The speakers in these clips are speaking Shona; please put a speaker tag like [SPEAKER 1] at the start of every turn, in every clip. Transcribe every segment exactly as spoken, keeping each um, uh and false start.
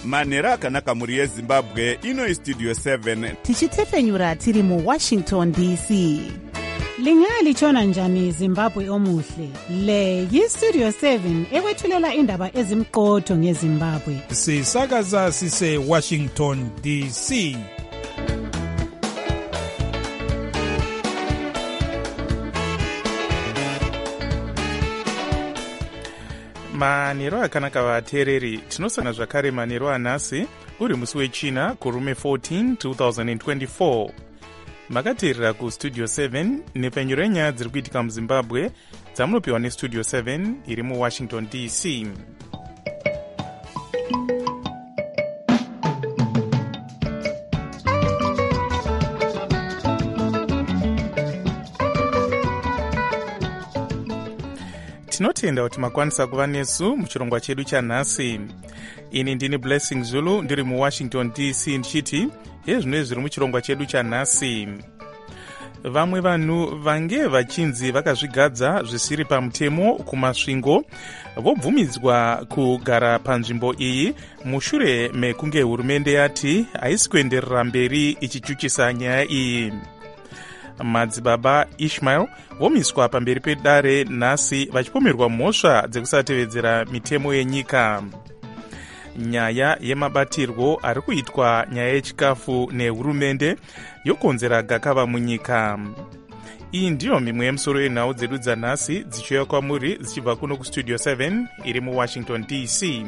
[SPEAKER 1] manhero akanaka mhuri yezimbabwe. Ino istudio seven
[SPEAKER 2] tichitefenyura tiri muwashington D C.
[SPEAKER 3] Lingalitshona njani Zimbabwe omuhle? Le yistudio seven ekwethulela indaba ezimqotho ngeZimbabwe.
[SPEAKER 4] Sisakaza sise Washington D C. Manhero akanaka vateereri, tinosangana zvakare manhero anhasi uri musi wechina kurume fourteen twenty twenty-four. Makateerera kustudio seven nepfenyuro yenyaya dziri kuitika muzimbabwe dzamunopiwa nestudio seven iri muwashington D C. Tinotenda kuti makwanisa kuva nesu muchirongwa chedu chanhasi. Ini ndini Blessing Zulu ndiri muwashington D C ndichiti ezvino zviri muchirongwa chedu chanhasi. Vamwe vanhu vange vachinzi vakazvigadza zvisiri pamutemo kumasvingo vobvumidzwa kugara panzvimbo iyi mushure mekunge hurumende yati haisi kuenderera mberi ichichuchisa nyaya iyi. Madzibaba Ishmael vomiswa pamberi pedare nhasi vachipomerwa mhosva dzekusatevedzera mitemo yenyika. Nyaya yemabatirwo ari kuitwa nyaya yechikafu nehurumende yokonzera gakava munyika. Iyi ndiyo mimwe yemusoro yenhau dzedu dzanhasi dzichiuya kwamuri dzichibva kuno kustudio seven iri muwashington D C.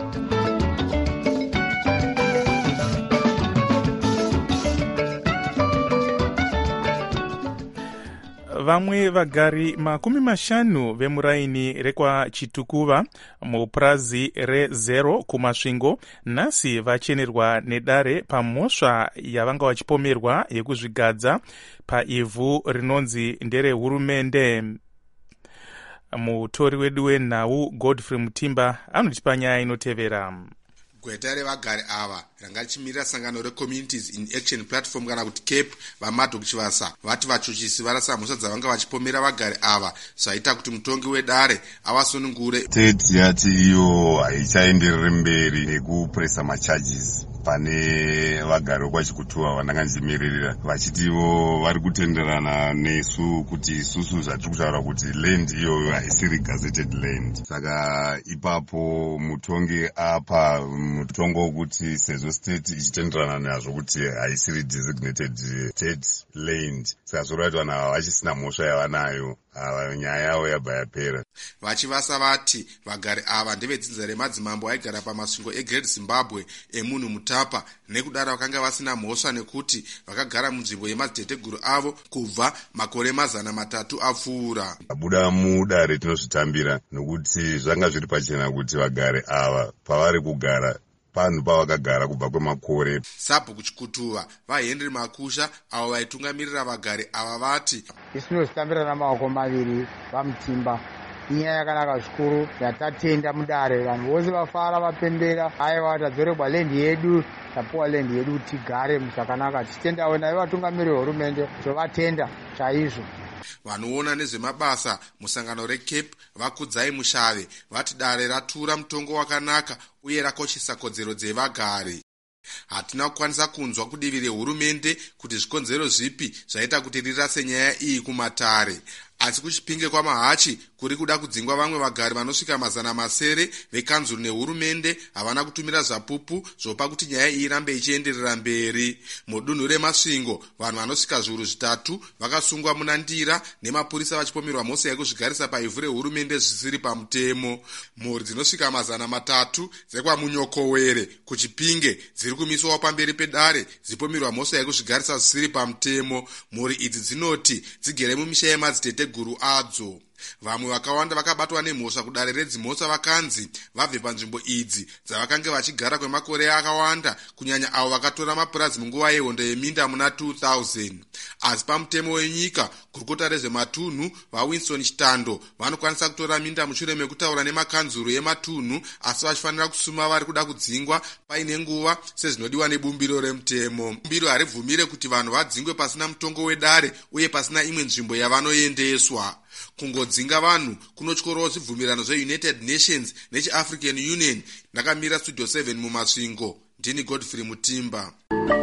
[SPEAKER 4] Vamwe vagari makumi mashanu vemuraini rekwa Chitukuva mupurazi rezero kumasvingo nhasi vachenerwa nedare pamhosva yavanga vachipomerwa yekuzvigadza paivhu rinonzi nderehurumende. Mutori wedu wenhau Godfrey Mutimba anotipa nyaya inotevera.
[SPEAKER 5] Gweta revagari ava ranga richimirira sangano reCommunities in Action Platform kana kuti CAPE vaMadok Chivasa vati vachuchisi varasa mhosva dzavanga vachipomera vagari ava zvaita kuti mutongi wedare avasunungure.
[SPEAKER 6] State yati iyo haichaenderere mberi nekupuresa macharges pane vagari vokwachikutuva vandanga ndichimiririra vachitivo vari kutenderana nesu kuti isusu zvatiri kutaura kuti land iyoyo haisiri gazetted land. Saka ipapo mutongi apa mutongo wokuti sezvo state ichitenderana nazvo kuti haisiri designated state land, saka zvoreva kuti vanhu ava vachisina mhosva yavanayo, ava nyaya yavo yabva yapera.
[SPEAKER 5] Vachivasa vati vagari ava ndevedzidza remadzimambo aigara pamasvingo eGreat Zimbabwe emunhu Mutapa, nekudaro vakanga vasina mhosva nekuti vakagara munzvimbo yemadziteteguru avo kubva makore mazana matatu apfuura.
[SPEAKER 6] Abuda mudare tinozvitambira nokuti zvanga zviri pachena kuti vagari ava pavari kugara panhu pavakagara kubva kwemakore.
[SPEAKER 5] Sabhuku Chikutuva vaHenry Makusha avo vaitungamirira vagari ava vati
[SPEAKER 7] isinozitambira namaoko maviri vamutimba. Inyaya yakanaka zvikuru yatatenda mudare, vanhu vose vafara vapembera, aiwa tadzoregwa lendi yedu, tapuwa lendi yedu kuti tigare muzvakanaka. Tichitendawo naye vatungamiriri vehurumende tovatenda chaizvo.
[SPEAKER 5] Vanoona nezvemabasa musangano reCape vakudzai Mushave vati dare ratura mutongo wakanaka uye rakoshesa kodzero dzevagari. Hatina kukwanisa kunzwa kudivi rehurumende kuti zvikonzero zvipi zvaita kuti rirase nyaya iyi kumatare. Asi kuchipinge kwamahachi kuri kuda kudzingwa vamwe vagari vanosvika mazana masere vekanzuru nehurumende havana kutumira zvapupu zvopa kuti nyaya iyi irambe ichienderera mberi. Mudunhu remasvingo vanhu vanosvika zviuru zvitatu vakasungwa muna ndira nemapurisa vachipomerwa mhosva yekuzvigarisa paivhu rehurumende zvisiri pamutemo. Mhuri dzinosvika mazana matatu dzekwamunyokowere kuchipinge dziri kumiswawo pamberi pedare dzipomerwa mhosva yekuzvigarisa zvisiri pamutemo. Mhuri idzi dzinoti dzigere mumisha yemadziteteguru guru adzo. Vamwe vakawanda vakabatwa nemhosva kudare redzimhosva vakanzi vabve panzvimbo idzi dzavakanga vachigara kwemakore akawanda, kunyanya avo vakatora mapurazi munguva yehondo yeminda muna two thousand. Asi pamutemo wenyika, gurukota rezvematunhu vaWinston Chitando vanokwanisa kutora minda mushure mekutaura nemakanzuru ematunhu, asi vachifanira kusuma vari kuda kudzingwa paine nguva sezvinodiwa nebumbiro remutemo. Bumbiro haribvumire kuti vanhu vadzingwe pasina mutongo wedare uye pasina imwe nzvimbo yavanoendeswa. kungodzinga vanhu kunotyorawo zvibvumirano zveunited nations nechiafrican union. Ndakamira studio seven mumasvingo. Ndini Godfrey Mutimba.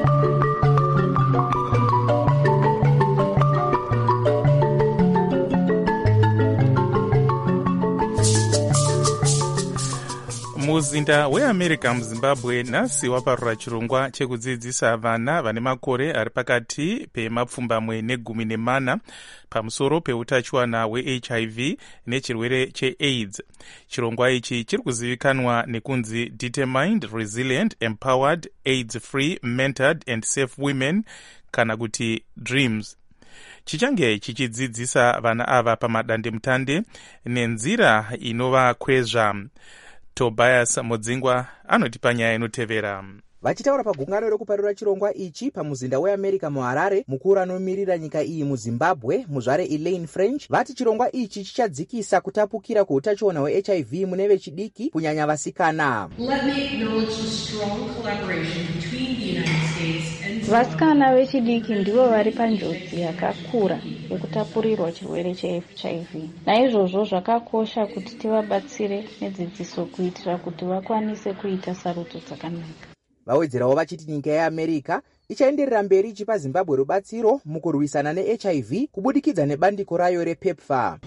[SPEAKER 4] muzinda weamerica muzimbabwe nhasi waparura chirongwa chekudzidzisa vana vane makore ari pakati pemapfumbamwe negumi nemana pamusoro peutachiwana hwehiv nechirwere cheaids. chirongwa ichi chiri kuzivikanwa nekunzi Determined, Resilient, Empowered, AIDS Free, Mentored and Safe Women, kana kuti DREAMS. chichange chichidzidzisa vana ava pamadandemutande nenzira inovakwezva. Tobias Mudzingwa anotipa nyaya inotevera.
[SPEAKER 8] Vachitaura pagungano rekuparura chirongwa ichi pamuzinda weAmerica muHarare, mukuru anomirira nyika iyi muZimbabwe, muzvare Elaine French, vati chirongwa ichi chichadzikisa kutapukira kweutachiona hweHIV mune vechidiki kunyanya vasikana.
[SPEAKER 9] Let me acknowledge the strong collaboration between the United States and
[SPEAKER 10] vasikana vechidiki ndivo vari panjodzi yakakura yekutapurirwa chirwere cheHIV. Naizvozvo zvakakosha kuti tivabatsire nedzidziso kuitira kuti vakwanise kuita sarudzo dzakanaka.
[SPEAKER 8] Vawedzerawo vachiti nyika yeAmerica ichaenderera mberi ichipa Zimbabwe rubatsiro mukurwisana neHIV kubudikidza nebandiko rayo rePEPFAR.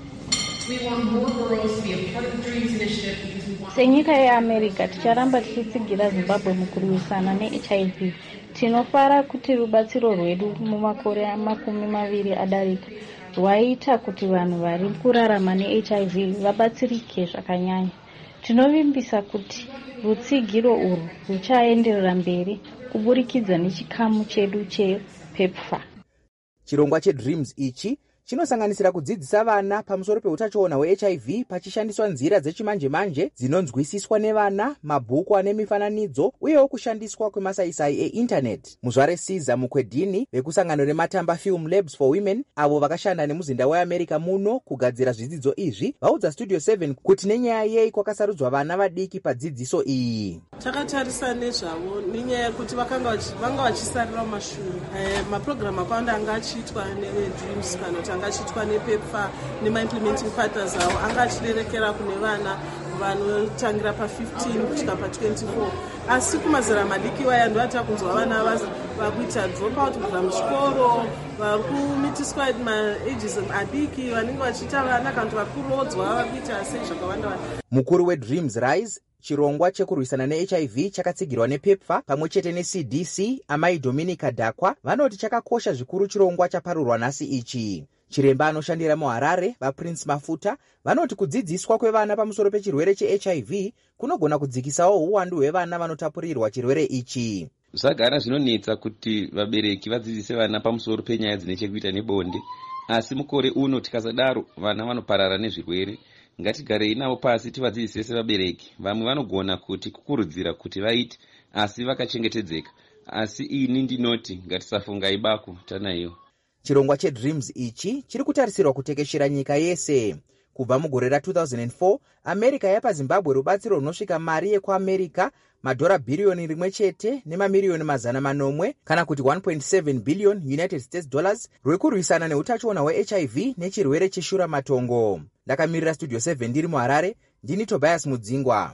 [SPEAKER 10] Senyika yeAmerica ticharamba tichitsigira Zimbabwe mukurwisana neHIV. Tinofara kuti rubatsiro rwedu mumakore makumi maviri adarika rwaita kuti vanhu vari kurarama neHIV vabatsirike zvakanyanya. Tinovimbisa kuti rutsigiro urwu ruchaenderera mberi kuburikidza nechikamu chedu chePEPFAR.
[SPEAKER 8] Chirongwa cheDREAMS ichi chinosanganisira kudzidzisa vana pamusoro peutachiona hweHIV pachishandiswa nzira dzechimanje-manje dzinonzwisiswa nevana, mabhuku ane mifananidzo uyewo kushandiswa kwemasaisai einternet. Muzvare Caesar Mukwedini vekusangano rematamba Film Labs for Women avo vakashanda nemuzinda weAmerica muno kugadzira zvidzidzo izvi vaudza Studio seven kuti nenyaya yei kwakasarudzwa vana vadiki padzidziso iyi.
[SPEAKER 11] Takatarisa nezvavo nenyaya yekuti vakanga vanga vachisarira mumashure. Eh, maprogramu akawanda anga achiitwa neDreams kana kuti anga achiitwa nePEPFAR nemaimplementing partners avo anga achirerekera kune vana vanotangira pa-fifteen kusvika pa-twenty-four. Asi kumazera madiki vaya ndoatakunzwa vana vakuita dropout kubva muchikoro, vari kumitiswa maages adiki, vanenge vachiita vana kana kuti vari kurodzwa vakuita sei zvakawanda vana.
[SPEAKER 8] Mukuru weDreams Rise, chirongwa chekurwisana neHIV chakatsigirwa nePEPFAR pamwe chete neC D C, Amai Dominica Dakwa, vanoti chakakosha zvikuru chirongwa chaparurwa nhasi ichi. Chiremba anoshandira muHarare, vaPrince Mafuta, vanoti kudzidziswa kwevana pamusoro pechirwere cheHIV kunogona kudzikisawo uwandu hwevana vanotapurirwa chirwere ichi.
[SPEAKER 12] Zvagara zvinonetsa kuti vabereki vadzidzise vana pamusoro penyaya dzine chekuita nebonde, asi mukore uno tikasadaro vana vanoparara nezvirwere. Ngatigarei navo pasi tivadzidzise sevabereki. Vamwe vanogona kuti kukurudzira kuti vaite asi vakachengetedzeka, asi ini ndinoti ngatisafungai bako tanaiyo.
[SPEAKER 8] Chirongwa cheDreams ichi chiri kutarisirwa kutekeshera nyika yese. Kubva mugore ra-two thousand four, America yapa Zimbabwe rubatsiro runosvika mari yekuAmerica madhora bhiriyoni rimwe chete nemamiliyoni mazana manomwe kana kuti one point seven billion United States dollars rwekurwisana neutachiona hweHIV nechirwere cheshura matongo. Ndakamirira Studio seven ndiri muHarare, ndini Tobias Mudzingwa.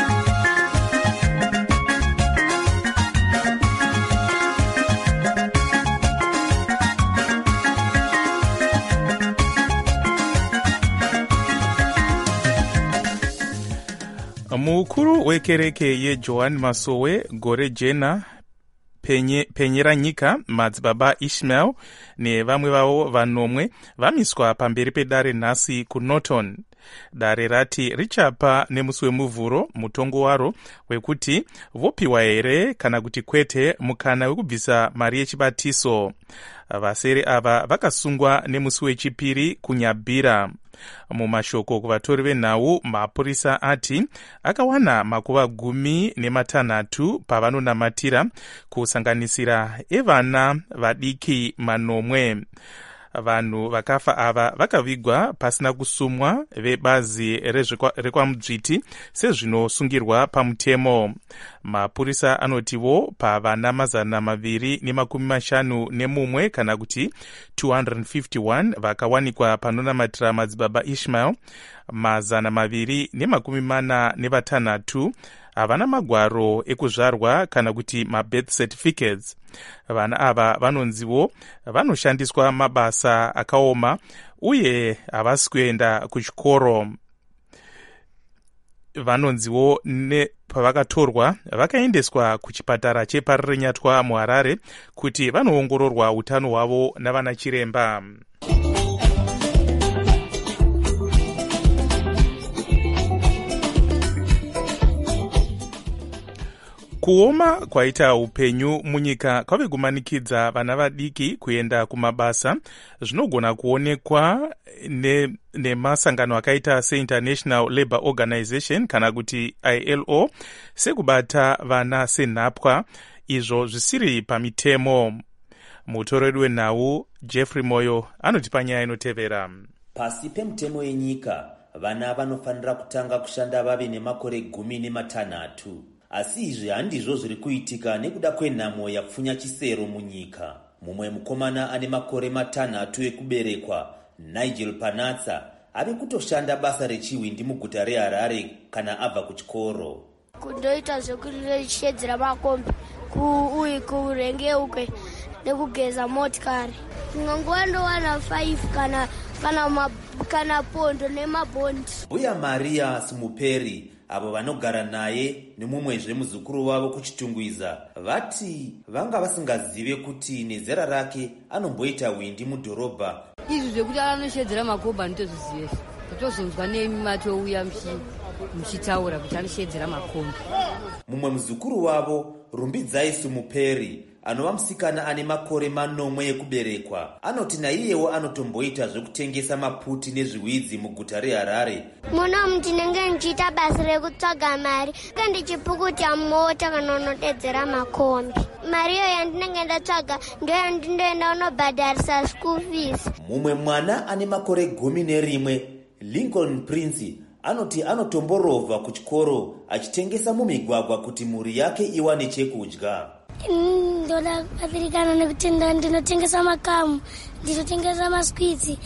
[SPEAKER 4] Mukuru wekereke yeJohn Masowe gore jena penye, penyera nyika madzibaba Ishmael nevamwe vavo vanomwe vamiswa pamberi pedare nhasi kuNorton. Dare rati richapa nemusi wemuvhuro mutongo waro wekuti vopiwa here kana kuti kwete mukana wekubvisa mari yechibatiso. Vasere ava vakasungwa nemusi wechipiri kunyabhira. Mumashoko kuvatori venhau, mapurisa ati akawana makuva gumi nematanhatu pavanonamatira kusanganisira evana vadiki manomwe. vanhu vakafa ava vakavigwa pasina kusumwa vebazi rekwamudzviti sezvinosungirwa pamutemo. Mapurisa anotivo pavana mazana maviri nemakumi mashanu nemumwe kana kuti two hundred fifty-one vakawanikwa panonamatira madzibaba Ishmael, mazana maviri nemakumi mana nevatanhatu havana magwaro ekuzvarwa kana kuti mabirth certificates. Vana ava vanonzivo vanoshandiswa mabasa akaoma uye havasi kuenda kuchikoro. Vanonzivo pavakatorwa vakaendeswa kuchipatara cheparirenyatwa muHarare kuti vanoongororwa utano hwavo navana chiremba. Kuoma kwaita upenyu munyika kwave kumanikidza vana vadiki kuenda kumabasa. Zvinogona kuonekwa nemasangano ne akaita seInternational Labour Organization kana kuti I L O sekubata vana senhapwa, izvo zvisiri pamitemo. Mutoreri wenhau Jeffrey Moyo anotipa nyaya inotevera.
[SPEAKER 13] Pasi pemutemo yenyika, vana vanofanira kutanga kushanda vave nemakore gumi nematanhatu. Asi izvi handizvo zviri kuitika nekuda kwenhamo yapfunya chisero munyika. Mumwe mukomana ane makore matanhatu ekuberekwa, Nigel Panatsa, ave kutoshanda basa rechiwindi muguta reHarare kana abva kuchikoro.
[SPEAKER 14] Kundoita zvekushedzera makombi uye kurengeuke nekugeza motikari. Nguva ndowana five kana kana kana pondo nemabhondi.
[SPEAKER 13] Uya Maria Smuperi avo vanogara naye nemumwezve muzukuru wavo kuchitungwiza vati vanga vasingazive kuti nezera rake anomboita windi mudhorobha.
[SPEAKER 15] Izvi zvekuti anoshedzera makombi anotozviziva, totozonzwa nematouya muchitaura kuti anoshedzera makombi.
[SPEAKER 13] Mumwe muzukuru wavo Rumbidzai Smuperi anova musikana ane makore manomwe ekuberekwa anoti naiyewo anotomboita zvekutengesa maputi nezviwidzi muguta reHarare.
[SPEAKER 14] Muno ndinenge ndichiita basa rekutsvaga mari ndichipukuta mota kana unotedzera makombi. Mari iyo yandinenge ndatsvaga ndiyo yandindoenda unobhadharisa school fees.
[SPEAKER 13] Mumwe mwana ane makore gumi nerimwe, Lincoln Prince, anoti anotomborovha kuchikoro achitengesa mumigwagwa kuti mhuri yake iwane chekudya.
[SPEAKER 14] Ndoda kubatsirikana nekuti ndinotengesa makamu, ndinotengesa maswitsi,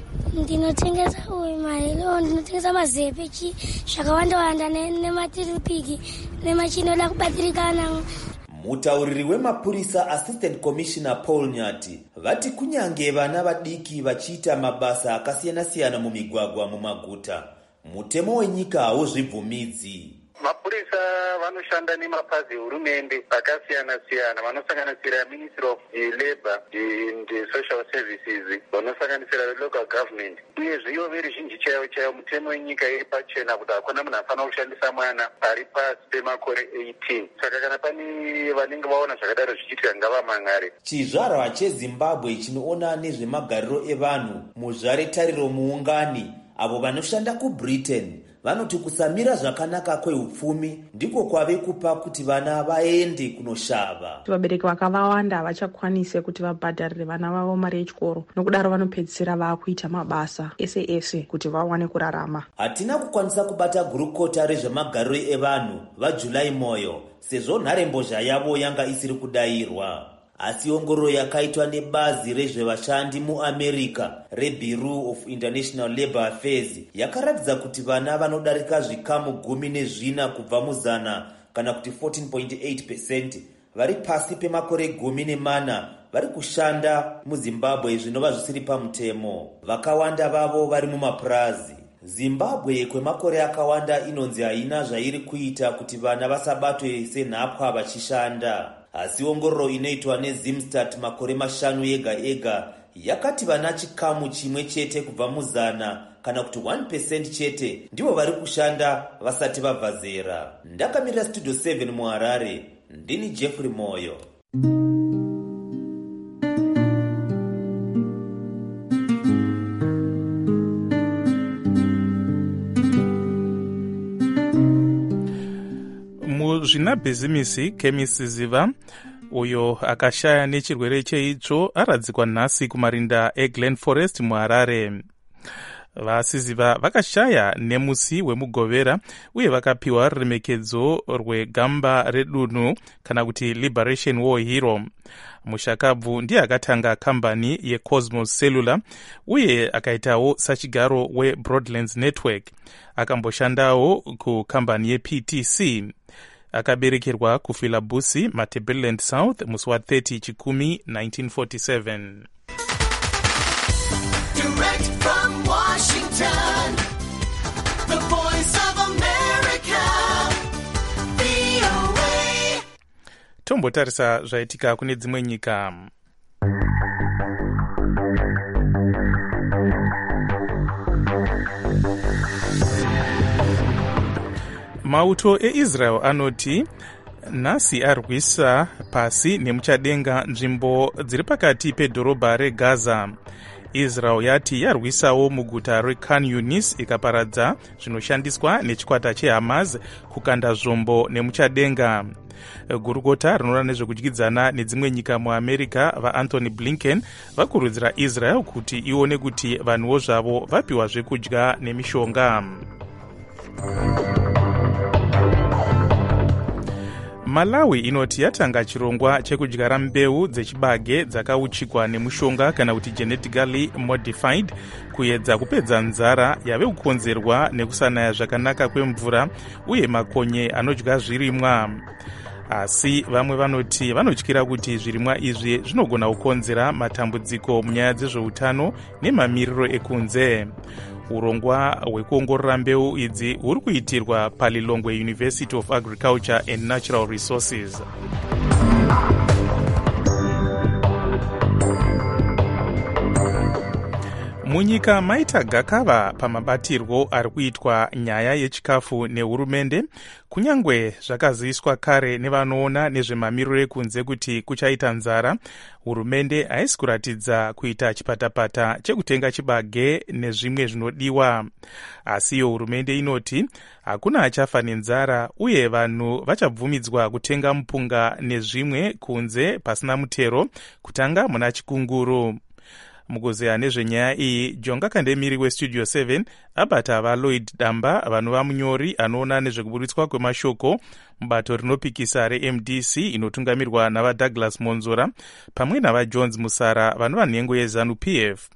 [SPEAKER 14] ndinotengesa umailo, ndinotengesa mazepe zvakawanda wanda nematiripiki nemachinoda kubatsirikana.
[SPEAKER 13] Mutauriri wemapurisa Assistant Commissioner Paul Nyati vati kunyange vana vadiki vachiita mabasa akasiyana-siyana mumigwagwa mumaguta, mutemo wenyika hauzvibvumidzi.
[SPEAKER 16] Mapurisa vanoshanda nemapazi ehurumende akasiyana-siyana vanosanganisira Ministry of Labour and Social Services, vanosanganisira local government. Uyezve ivo veruzhinji chaivo chaivo mutemo wenyika iri pachena kuti hakuna munhu afanira kushandisa mwana ari pasi pemakore eighteen. Saka kana pane vanenge vaona zvakadaro zvichiitika ngavamangare.
[SPEAKER 13] Chizvarwa cheZimbabwe chinoona nezvemagariro evanhu muzvare tariro muungani avo vanoshanda kuBritain vanoti kusamira zvakanaka kweupfumi ndiko kwave kupa kuti vana vaende kunoshava.
[SPEAKER 17] Vabereki vakawanda havachakwanise kuti vabhadharire vana vavo mari yechikoro, nokudaro vanopedzisira vakuita mabasa ese ese kuti vawane kurarama.
[SPEAKER 13] Hatina kukwanisa kubata gurukota rezvemagariro evanhu vaJulai Moyo sezvo nharembozha yavo yanga isiri kudayirwa. Asi ongororo yakaitwa nebazi rezvevashandi muAmerica reBureau of International Labour Affairs yakaratidza kuti vana vanodarika zvikamu gumi nezvina kubva muzana kana kuti fourteen point eight percent vari pasi pemakore gumi nemana vari kushanda muZimbabwe zvinova zvisiri pamutemo. Vakawanda vavo vari mumapurazi. Zimbabwe kwemakore akawanda inonzi haina zvairi kuita kuti vana vasabatwe senhapwa vachishanda. Asi ongororo inoitwa neZimstat makore mashanu ega ega yakati vana chikamu chimwe chete kubva muzana kana kuti one percent chete ndivo vari kushanda vasati vabva zera. Ndakamirira Studio seven muHarare, ndini Jeffrey Moyo.
[SPEAKER 4] Zvina bhizimisi Chemist Ziva uyo akashaya nechirwere cheitsvo aradzikwa nhasi kumarinda eglen forest muharare. Vasiziva vakashaya nemusi wemugovera uye vakapiwa ruremekedzo rwegamba redunhu kana kuti Liberation War Hero. Mushakabvu ndiye akatanga kambani yeCosmos Cellular uye akaitawo sachigaro weBroadlands Network. Akamboshandawo kukambani yeP T C. Akaberekerwa kufilabusi Matabeleland South musi wa thirty chikumi nineteen forty-seven.
[SPEAKER 18] Direct from Washington, the voice of America, V O A.
[SPEAKER 4] Tombotarisa zvaitika kune dzimwe nyika. Mauto eIsrael anoti nhasi arwisa pasi nemuchadenga nzvimbo dziri pakati pedhorobha reGaza. Israel yati yarwisawo muguta reKhan Yunis ikaparadza zvinoshandiswa nechikwata cheHamas kukanda zvombo nemuchadenga. Gurukota rinoona nezvekudyidzana nedzimwe nyika muAmerica vaAnthony Blinken vakurudzira Israel kuti ione kuti vanhuwo zvavo vapiwa zvekudya nemishonga. Malawi inoti yatanga chirongwa chekudyara mbeu dzechibage dzakauchikwa nemushonga kana kuti genetically modified kuedza kupedza nzara yave kukonzerwa nekusanaya zvakanaka kwemvura uye makonye anodya zvirimwa. Asi vamwe vanoti vanotyira kuti zvirimwa izvi zvinogona kukonzera matambudziko munyaya dzezveutano nemamiriro ekunze. Urongwa hwekuongorora mbeu idzi huri kuitirwa paLilongwe University of Agriculture and Natural Resources. Munyika maita gakava pamabatirwo ari kuitwa nyaya yechikafu nehurumende, kunyangwe zvakaziviswa kare nevanoona nezvemamiriro ekunze kuti kuchaita nzara. Hurumende haisi kuratidza kuita chipatapata chekutenga chibage nezvimwe zvinodiwa. Asiyo hurumende inoti hakuna achafa nenzara uye vanhu vachabvumidzwa kutenga mupunga nezvimwe kunze pasina mutero kutanga muna chikunguru. Mukuzeya nezvenyaya iyi, Jonga Kandemiri weStudio seven abata vaLloyd Damba vanova munyori anoona nezvekuburitswa kwemashoko mubato rinopikisa reM D C inotungamirwa navaDouglas Monzora pamwe navaJones Musara vanova nhengo yeZanu P F.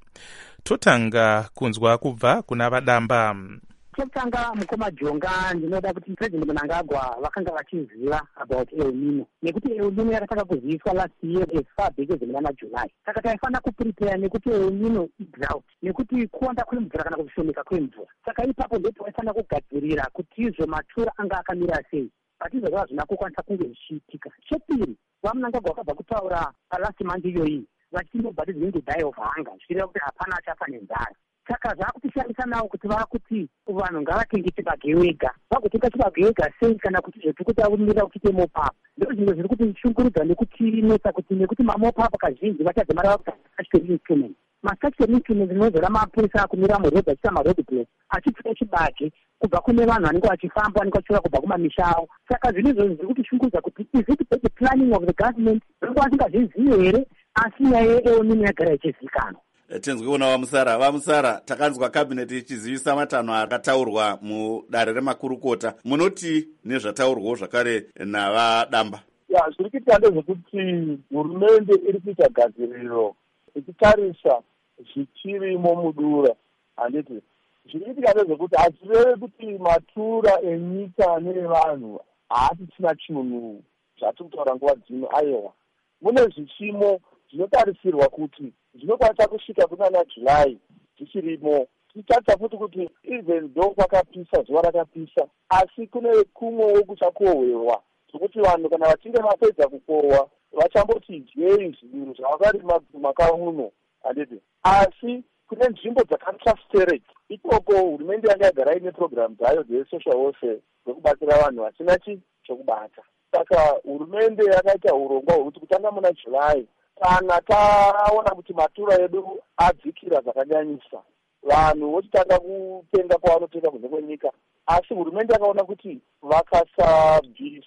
[SPEAKER 4] Totanga kunzwa kubva kuna vaDamba.
[SPEAKER 19] Chekutanga mukoma Jonga ndinoda kuti President Mnangagwa vakanga vachiziva about El Nino nekuti El Nino yakatanga kuziviswa last year as far back as mwana July. Saka taifana kuprepare nekuti El Nino idrought nekuti kuwanda kwemvura kana kushomeka kwemvura. Saka ipapo ndipo taifana kugadzirira kuti izvo matura anga akamira sei. Patizvo zvava zvina kukwanisa kunge zvichiitika. Chepiri, vaMnangagwa vakabva kutaura last month iyoyi vachiti nobody is going to die of hunger. Zvireva kuti hapana achafa nenzara. Saka zvakutishamisa nawo kuti vakuti vanhu ngavatenge chibage wega. Vagotenga chibage wega sei kana kuti zvekutaurira kuite mopapu. Ndizvo zvimwe zviri kuti shungurudza nekuti nesa kuti nekuti mamopapu kazhinji vachadzimara vakutastatutory instrument. Mastatutory instrument dzinozora mapurisa akumira murodhi achiita maroad block achipfuka chibage kubva kune vanhu vanenge vachifamba vanenge vachiuya kubva kumamisha avo. Saka zvinhu izvozvo zviri kuti shungurudza kuti is it the planning of the government vanenge vasingazvizivi here asi nyaya yeEl Nino yagara ichizivikanwa.
[SPEAKER 20] Tenzwe kuona vamusara vamusara takanzwa kabineti ichizivisa matanho akataurwa mudare remakurukota. Munoti nezvataurwawo zvakare navaDamba?
[SPEAKER 21] Ya, zviri kuitika ndezvekuti hurumende iri kuita gadziriro ichitarisa zvichirimo mudura. Handiti zviri kuitika ndezvekuti hazvireve kuti matura enyika nevanhu haatichina chinhu zvatiri kutaura nguva dzino. Aiwa, mune zvichimo zvinotarisirwa kuti zvinokwanisa kusvika kunana July zvichirimo. Tichitarisa futi kuti even though kwakapisa zuva rakapisa asi kune kumwewo kuchakohwewa zvokuti vanhu kana vachinge vapedza kukohwa vachamboti dyei zvinhu zvavakarima mumaka uno. Handiti asi kune nzvimbo dzakaclustered ikoko hurumende yanga yagara ine program dzayo dzesocial welfare dzekubatsira vanhu vasina chi chokubata. Saka hurumende yakaita urongwa hwekuti kutanga muna July kana taona kuti matura edu adzikira zvakanyanyisa vanhu vochitanga kutenga kwavanotenga kunze kwenyika. Asi hurumende yakaona kuti vakasabvisa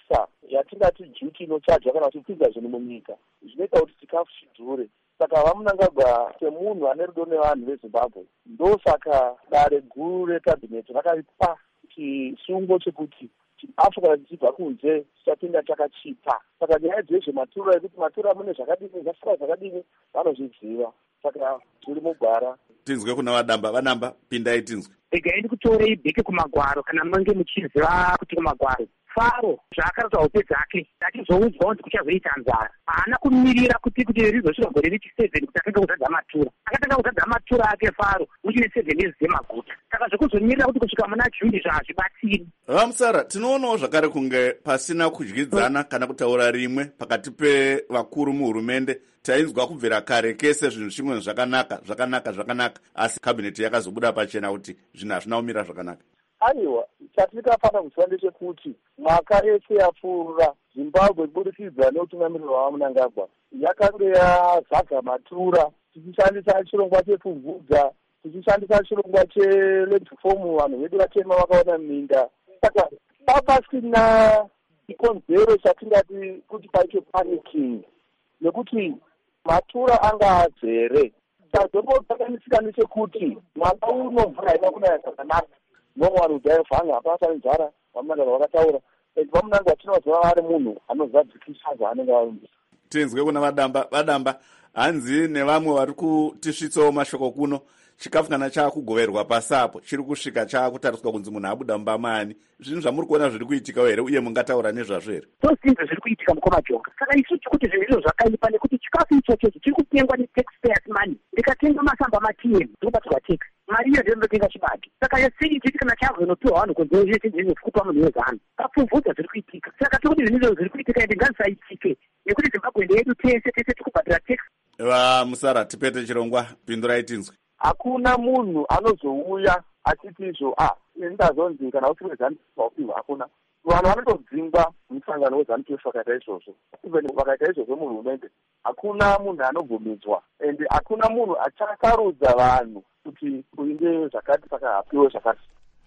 [SPEAKER 21] yatingati juti inochajwa kana tichipinza zvinhu munyika zvinoita kuti chikafu chidhure. Saka vamunangagwa semunhu ane rudo nevanhu vezimbabwe ndosaka dare guru rekabhineti rakaipa chisungo chekuti chikafu kana chichibva kunze chichapinda chakachipa. Saka nyaya dzezvematura ekuti matura mune zvakadini zvasara zvakadini vanozviziva, saka zviri mugwara.
[SPEAKER 20] Tinzwe kuna vadamba. Vadamba pindai tinzwe.
[SPEAKER 19] Regai ndikutorei bheke kumagwaro kana mange muchiziva kuti kumagwaro Faro zvaakarota hope dzake achizoudzwa kuti kuchazoita nzara. Haana kumirira kuti kuti rizosvika gore rechiviri kuti atanga kuzadza matura. Akatanga kuzadza matura ake Faro muchine sevhen yezi dzemaguta. Saka zvekuzomirira kuti kusvika muna Juni zvazvibatsiri.
[SPEAKER 20] Vamusara, tinoonawo zvakare kunge pasina kudyidzana kana kutaura rimwe pakati pevakuru muhurumende. Tainzwa kubvira kare kese zvinhu zvimwe zvakanaka zvakanaka zvakanaka asi kabineti yakazobuda pachena kuti zvinhu hazvina kumira zvakanaka.
[SPEAKER 21] Aiwa, chatingafanira kuziva ndechekuti mwaka yese yapfuura Zimbabwe kubudikidza neutungamiriro waMnangagwa yakanga yazaga matura tichishandisa chirongwa chepfumvudza, tichishandisa chirongwa cheledhifomu, vanhu vedu vatema vakaona minda. Saka papasina chikonzero chatingati kuti paite paniking nekuti matura anga azere. Chazombotanisika ndechekuti mwaka uno mvura haina kunaya zvakanaka. Nomwe vanhu kudhaya hapasa nzara, vamunangagwa vakataura. Vamunangagwa tinoziva vari munhu anozadzikisa zvaanenge aumbisa.
[SPEAKER 20] Tinzwe kuna vadamba. Vadamba, hanzi nevamwe vari kutisvitsawo mashoko kuno chikafu kana chaakugoverwa pasi apo chiri kusvika chaakutariswa kunzi munhu abuda mubamani. Zvinhu zvamuri kuona zviri kuitika here uye mungataura nezvazvo here?
[SPEAKER 19] Tozvinhu zviri kuitika mukomajonga. Saka isu tikuti zvinhu izvo zvakaipa nekuti chikafu ichocho chiri kutengwa netaxpayers money. Ndikatenga masamba ma-T M ndinobatsirwa tax. Mari iyo ndinotenga chibage. Saka yasei chiti kana chazonopiwa vanhu kunze zvese zvinofukupa munhu wezano. Kapfumvudza zviri kuitika. Saka tikuti zvinhu izvo zviri kuitika ende ngazisaitike. Nekuti Zimbabwe ndeyedu tese tese tikubhadhira tax.
[SPEAKER 20] Vamusara, tipete chirongwa, pindurai tinzwe.
[SPEAKER 21] Hakuna munhu anozouya achiti izvo ah ndazonzi kana usiri wezanu waupiwa. Hakuna vanhu vanotodzingwa musangano wezanu pf vakaita izvozvo. Even vakaita izvozvo muhurumende hakuna munhu anobvumidzwa ende hakuna munhu achasarudza vanhu kuti uinde zvakati saka hapiwe zvakati.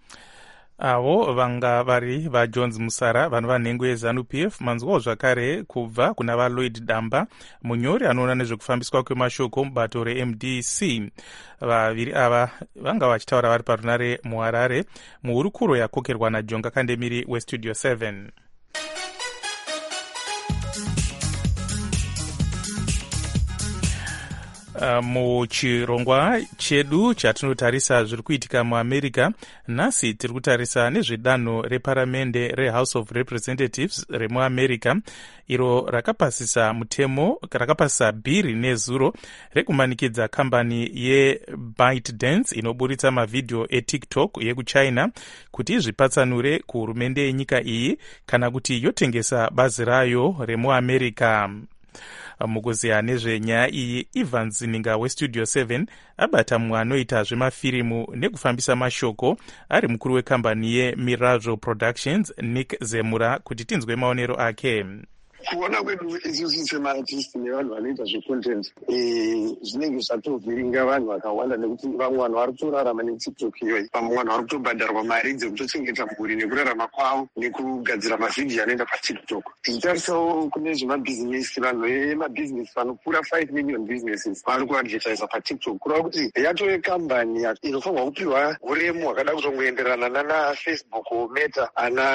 [SPEAKER 4] Avo vanga vari vaJones Musara vanova nhengo yeZANU-P F. Manzwawo zvakare kubva kuna vaLloyd Damba, munyori anoona nezvekufambiswa kwemashoko mubato reM D C. Vaviri ava vanga vachitaura vari parunare muHarare muhurukuro yakokerwa naJonga Kandemiri weStudio seven. Uh, muchirongwa chedu chatinotarisa zviri kuitika muAmerica, nhasi tiri kutarisa nezvedanho reparamende reHouse of Representatives remuAmerica iro rakapasisa mutemo rakapasisa bhiri nezuro rekumanikidza kambani yeBytedance inoburitsa mavhidhiyo eTikTok yekuchina kuti izvipatsanure kuhurumende yenyika iyi kana kuti yotengesa bazi rayo remuAmerica. Mukuziya nezvenyaya iyi, Ivan Zininga weStudio seven abata mumwe anoita zvemafirimu nekufambisa mashoko ari mukuru wekambani yeMiraggio Productions, Nick Zemura, kuti tinzwe maonero ake.
[SPEAKER 1] Kuona kwedu isusu semaartisti nevanhu vanoita zvecontent zvinenge zvatovhiringa vanhu vakawanda nekuti vamwe vanhu vari kutorarama neTikTok iyoyi, vamwe vanhu vari kutobhadharwa mari dzekutochengeta mhuri nekurarama kwavo nekugadzira mavhidhiyo anoenda paTikTok. Tichitarisawo kune zvemabhizinesi, vanhu vemabhizinesi vanopfuura five million businesses vari kuadvertisa paTikTok, kureva kuti yatove kambani inofanirwa kupiwa uremu hwakada kutongoenderana nana Facebook, Meta,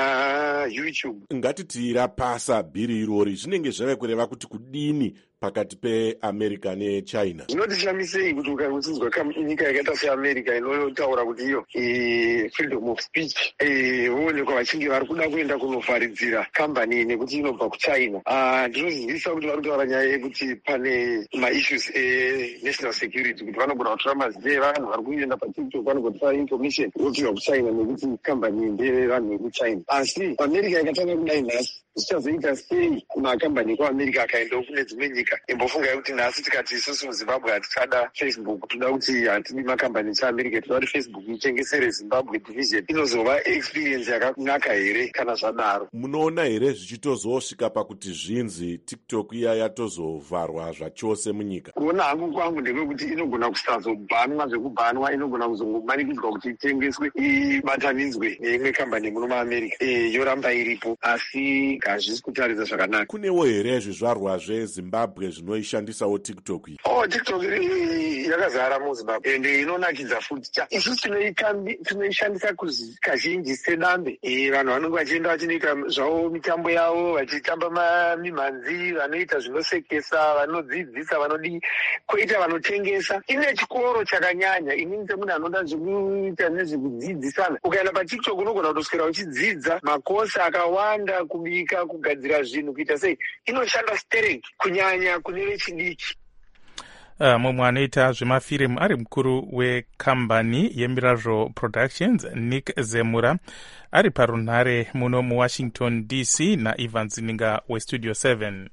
[SPEAKER 1] ana YouTube.
[SPEAKER 22] Ngatiti rapasa bhiri iro zvinenge zvave kureva kuti kudini pakati peAmerica neChina.
[SPEAKER 1] Zvinotishamisa kuti ukangosinzwa nyika yakaita seAmerica inotaura kuti iyo freedom of speech voonekwa vachinge vari kuda kuenda kunovharidzira kambani nekuti inobva kuChina. Ndinozivisa kuti vari kutaura nyaya yekuti pane maissues enational security, kuti vanogona kutora mazita evanhu vari kuenda paTikTok, vanogona kutora information yopiwa kuChina nekuti kambani ndevanhu vekuChina. Asi America ikatanga kudai nhasi zvichazoita sei makambani ekuAmerica akaendawo kune dzimwe nyika? Imbofungai kuti nhasi tikati isusu muZimbabwe hatichada Facebook, toda kuti hatidi makambani echiAmerica, toda kuti Facebook itengesere Zimbabwe division, inozova experience yakanaka here kana zvadaro?
[SPEAKER 22] Munoona here zvichitozosvika pakuti zvinzi TikTok iya yatozovharwa zvachose munyika?
[SPEAKER 1] Kuona hangu kwangu ndekuti inogona kusazobhanwa zvekubhanwa, inogona kuzongomanikidzwa kuti itengeswe ibatanidzwe neimwe kambani muno muAmerica yoramba iripo. Asi saka hazvisi kutaridza zvakanaka.
[SPEAKER 22] Kunewo here zvizvarwa zvezimbabwe zvinoishandisawo tiktok iyi?
[SPEAKER 1] Oh, tiktok yakazara muzimbabwe ende inonakidza futi. Isusu tinoishandisa kazhinji sedambe. Vanhu vanenge vachienda vachinoita zvavo mitambo yavo, vachitamba mimhanzi, vanoita zvinosekesa, vanodzidzisa, vanodii, koita vanotengesa. Ine chikoro chakanyanya. Inini semunhu anoda zvekuita nezvekudzidzisana, ukaenda patiktok unogona kutoswera uchidzidza makosi akawanda, kubika, kugadzira zvinhu, kuita sei. Inoshanda stereki kunyanya kune vechidiki.
[SPEAKER 4] Uh, mumwe anoita zvemafirimu ari mukuru wekambani yemirazvo productions, Nick Zemura, ari parunhare muno muwashington D C naIvan Zininga westudio seven.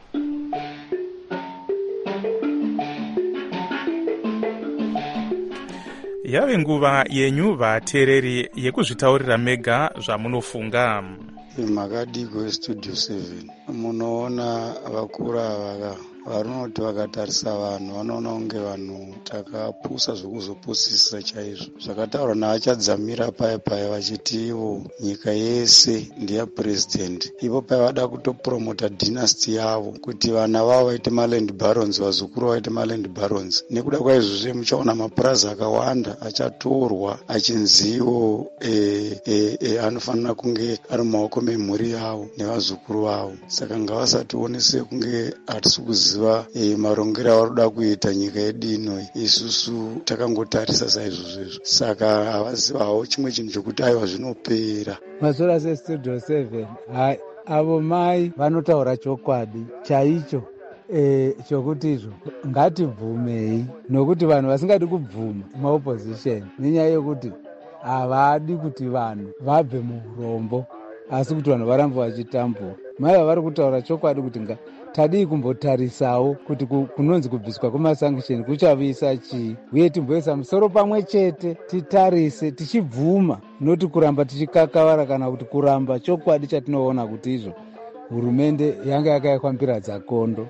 [SPEAKER 4] Yave nguva yenyu vateereri yekuzvitaurira mega zvamunofunga.
[SPEAKER 2] Makadiko westudio seven munoona vakuru ava varinoti vakatarisa vanhu vanoona kunge vanhu takapusa zvokuzopusisa chaizvo. Zvakataurwa navachadzamira paya paya vachiti ivo nyika yese ndeyapurezidendi. Ivo paya vada kutopromota dynasty yavo kuti vana vavo vaite maland barons, vazukuru vaite maland barons. Nekuda kwaizvozve muchaona mapurazi akawanda achatorwa achinziwo e, e, e, anofanira kunge ari mumaoko memhuri yavo nevazukuru vavo. Saka ngavasatiwonese kunge hatisi kuziva E, marongero avari kuda kuita nyika yedu ino. Isusu takangotarisa saizvozvo, saka havazivawo chimwe chinhu chokuti aiwa zvinopera.
[SPEAKER 3] Masora sestudio seven, hai avo mai vanotaura chokwadi chaicho e, chokuti izvo ngatibvumei, nokuti vanhu vasingadi kubvuma maopposition nenyaya yokuti havadi kuti vanhu vabve muurombo, asi kuti vanhu varambe vachitambura. Mai vavari kutaura chokwadi kuti nga tadii kumbotarisawo kuti kunonzi kubviswa kwemasanction kuchavisa chii, uye timboisa musoro pamwe chete titarise tichibvuma, noti kuramba tichikakavara kana kuti kuramba chokwadi chatinoona kuti izvo hurumende yanga yakayakwambira dzakondo.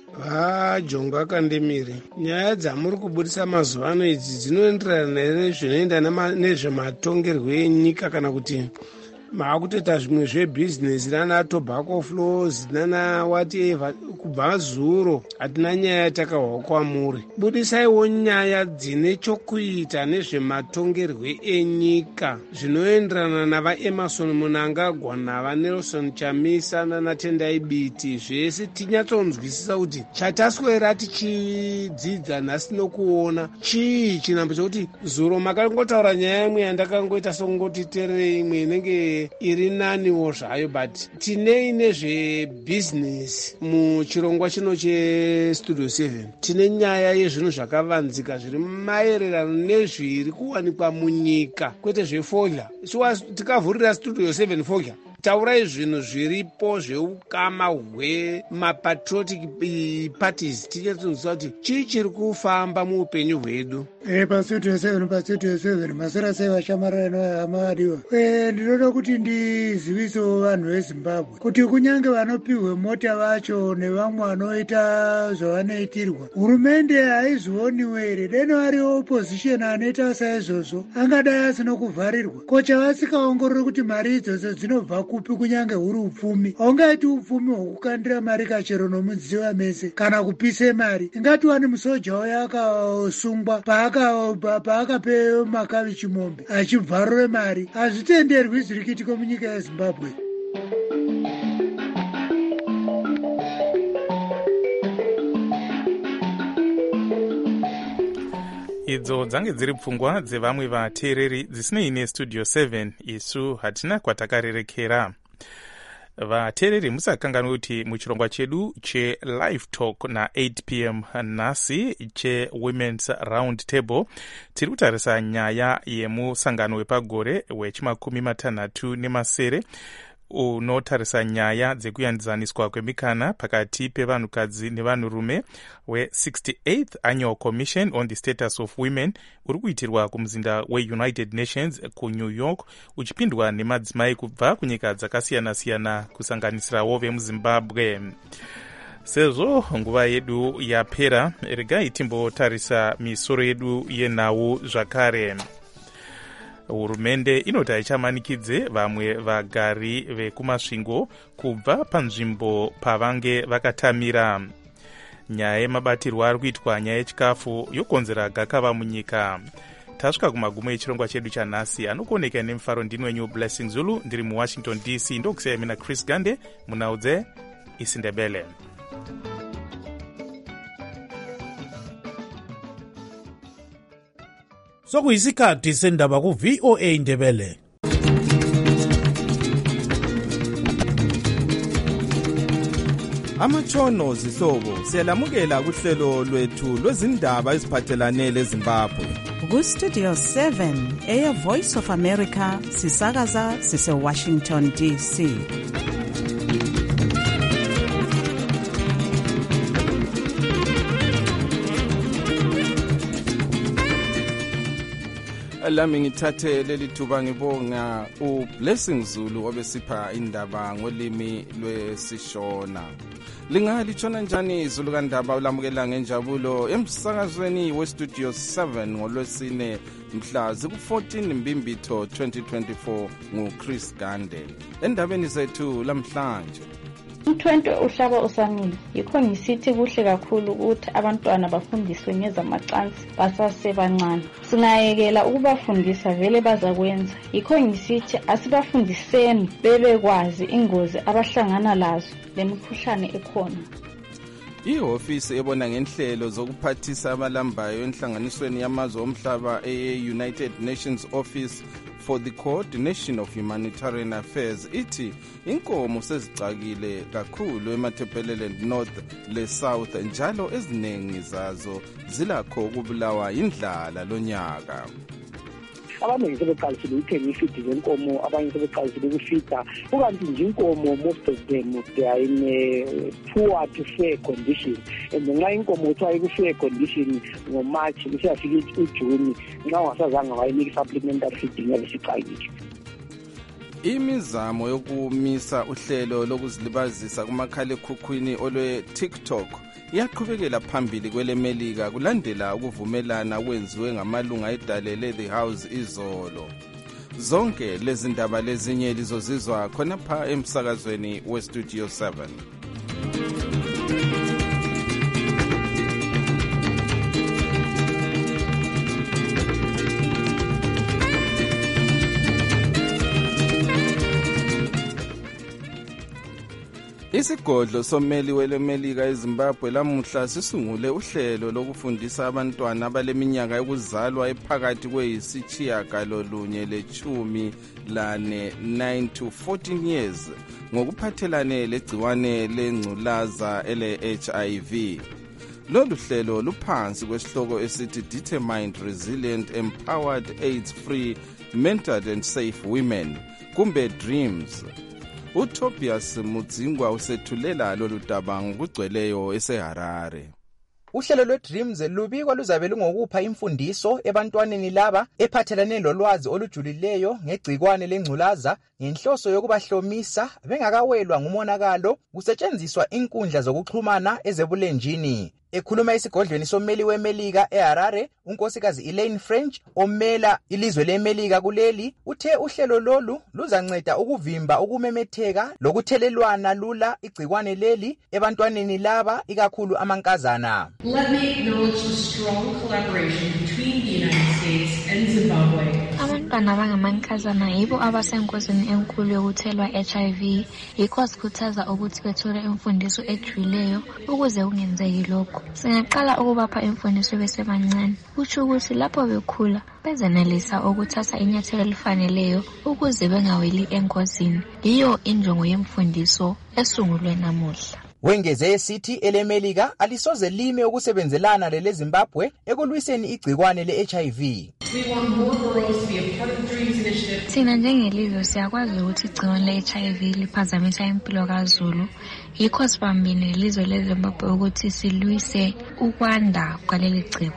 [SPEAKER 23] Ah, Jonga Kandemire, nyaya dzamuri kubudisa mazuva ano idzi dzinoenderana nezvinoenda nezvematongerwo enyika kana kuti maakutoita zvimwe zvebhizinesi nana tobacco flows nana whatever. Kubva zuro hatina nyaya yatakahwa kwamuri. Budisaiwo nyaya dzine chokuita nezvematongerwo enyika zvinoenderana navaEmerson Mnangagwa navanelson Chamisa nanatendai Biti. Zvese tinyatsonzwisisa kuti chataswera tichidzidza nhasi nokuona chii chinhambo chokuti zuro makangotaura nyaya imwe yandakangoita songoti terere imwe inenge iri naniwo zvayo, but tinei nezvebhizinesi muchirongwa chino chestudio seven. Tine nyaya yezvinhu zvakavanzika zviri maererano nezviri kuwanikwa munyika, kwete zvefolya. Tikavhurira studio seven folya, taurai zvinhu zviripo zveukama hwemapatriotic parties, tichatonzwa kuti chii chiri kufamba muupenyu hwedu.
[SPEAKER 24] E, pastudio seven pastudio seven masora sei vashamarara nehama adiwa. E, ndinoda kuti ndizivisewo vanhu vezimbabwe kuti kunyange vanopiwe mota vacho nevamwe vanoita zvavanoitirwa, hurumende haizvioniwo here? Deno ari opposition anoita saizvozvo angadai asina kuvharirwa. Kocha vasikaongorori kuti mari idzodzo dzinobva kupi, kunyange huri upfumi. Haungaiti upfumi hwokukandira mari kachero nomudziwa mese kana kupise mari. Ingatiwani musoja waya akasungwa paakape makavichi mombe achibvarure mari. Hazvitenderwi zviri kuitika munyika yeZimbabwe.
[SPEAKER 4] Idzo dzange dziri pfungwa dzevamwe vateereri dzisinei nestudio seven. Isu hatina kwatakarerekera. Vateereri musakanganwe kuti muchirongwa chedu chelive talk na eight p m nhasi chewomen's round table tiri kutarisa nyaya yemusangano wepagore wechimakumi matanhatu nemasere unotarisa nyaya dzekuyanzaniswa kwemikana pakati pevanhukadzi nevanhurume we-sixty-eighth annual commission on the status of women uri kuitirwa kumuzinda weunited nations kunew york, uchipindwa nemadzimai kubva kunyika dzakasiyana-siyana kusanganisirawo vemuzimbabwe. Sezvo nguva yedu yapera, regai timbotarisa misoro yedu yenhau zvakare. hurumende inoti haichamanikidze vamwe vagari vekumasvingo kubva panzvimbo pavange vakatamira. Nyaya yemabatirwo ari kuitwa nyaya yechikafu yokonzera gakava munyika. Tasvika kumagumo echirongwa chedu chanhasi, anokuoneka nemufaro ndini wenyu Blessing Zulu, ndiri muwashington D C. Ndokusiyai mina Chris Gande munaudze isindebele.
[SPEAKER 5] Sokuyisikhathi sendaba ku V O A Ndebele.
[SPEAKER 6] Amatshono zihlobo siyalamukela kuhlelo lwethu lwezindaba eziphathelane leZimbabwe.
[SPEAKER 7] Ku Studio seven eya Voice of America sisakaza sise Washington D C.
[SPEAKER 6] Lami ngithathe leli thuba ngibonga uBlessing Zulu obesipha indaba ngolimi lwesishona. Lingalishona njani izulu kandaba ulamukela ngenjabulo emsakazweni weStudio seven ngolwesine mhla ziku-fourteen Mbimbitho twenty twenty-four nguChris Gande. Endabeni zethu lamhlanje,
[SPEAKER 10] umthwente uhlaba usamile, yikho ngisithi kuhle kakhulu ukuthi abantwana bafundiswe ngezamacansi basasebancane. Singayekela ukubafundisa vele bazakwenza, yikho ngisithi asibafundiseni bebekwazi ingozi abahlangana lazo lemikhuhlane ekhona.
[SPEAKER 6] Ihofisi ebona ngenhlelo zokuphathisa abalambayo enhlanganisweni yamazwe omhlaba e-United Nations Office for the Coordination of Humanitarian Affairs ithi inkomo sezicakile kakhulu eMatabeleland North le South, njalo eziningi zazo zilakho ukubulawa indlala lonyaka.
[SPEAKER 19] Abaningi sebeqalisile ukuthenga ifidi zenkomo, abanye sebeqalisile ukufida, ukanti nje inkomo most of them they are in a poor to fair condition, and nxa inkomo kuthiwa iku-fair condition ngoMarch isiyafika uJuni, nxa ungasazange wayinika supplementary feeding yabe siqalile.
[SPEAKER 6] Imizamo yokumisa uhlelo lokuzilibazisa kumakhalekhukhwini olwe-TikTok iyaqhubekela phambili kwelemelika kulandela ukuvumelana kwenziwe ngamalunga edale The House izolo. Zonke lezi ndaba lezinye lizozizwa khonapha emsakazweni weStudio seven. Isigodlo sommeli welemelika eZimbabwe lamuhla sisungule uhlelo lokufundisa abantwana abaleminyaka yokuzalwa ephakathi kweyisitshiyagalolunye lechumi lane nine to fourteen years ngokuphathelane legciwane lengculaza ele-H I V. Lolu hlelo luphansi kwesihloko esithi Determined, Resilient, Empowered, AIDS-Free, Mentored and Safe Women, kumbe DREAMS. uTobias Mudzingwa usethulela lolu daba ngokugcweleyo eseHarare.
[SPEAKER 8] Uhlelo lweDreams lubikwa luzabe lungokupha imfundiso ebantwaneni laba ephathelane lolwazi olujulileyo ngegcikwane lengculaza ngenhloso yokubahlomisa bengakawelwa ngumonakalo kusetshenziswa inkundla zokuxhumana ezebulenjini. Ekhuluma esigodlweni sommeli weMelika eHarare, unkosikazi Elaine French omela ilizwe leMelika kuleli uthe uhlelo lolu luzanceda ukuvimba ukumemetheka lokuthelelwana lula igcikwane leli ebantwaneni laba ikakhulu amankazana.
[SPEAKER 9] Let me acknowledge the strong collaboration between the United States and Zimbabwe.
[SPEAKER 25] Abantwana abangamankazana yibo abasenkosini enkulu yokuthelwa H I V, yikho sikhuthaza ukuthi bethole imfundiso ejulileyo ukuze kungenzeki lokho. Singaqala ukubapha imfundiso besebancane, kusho ukuthi lapho bekhula bezenelisa ukuthatha inyathelo elifaneleyo ukuze bengaweli engozini. Iyo injongo yemfundiso esungulwe namuhla.
[SPEAKER 8] Wengeze esithi elemelika alisoze lime ukusebenzelana lele Zimbabwe ekulwiseni igcikwane le-H I V.
[SPEAKER 25] Thina njengelizwe siyakwazi ukuthi igcikwane le-H I V liphazamisa impilo kaZulu, yikho sibambile ilizwe leZimbabwe ukuthi silwise ukwanda kwaleli gcikwane.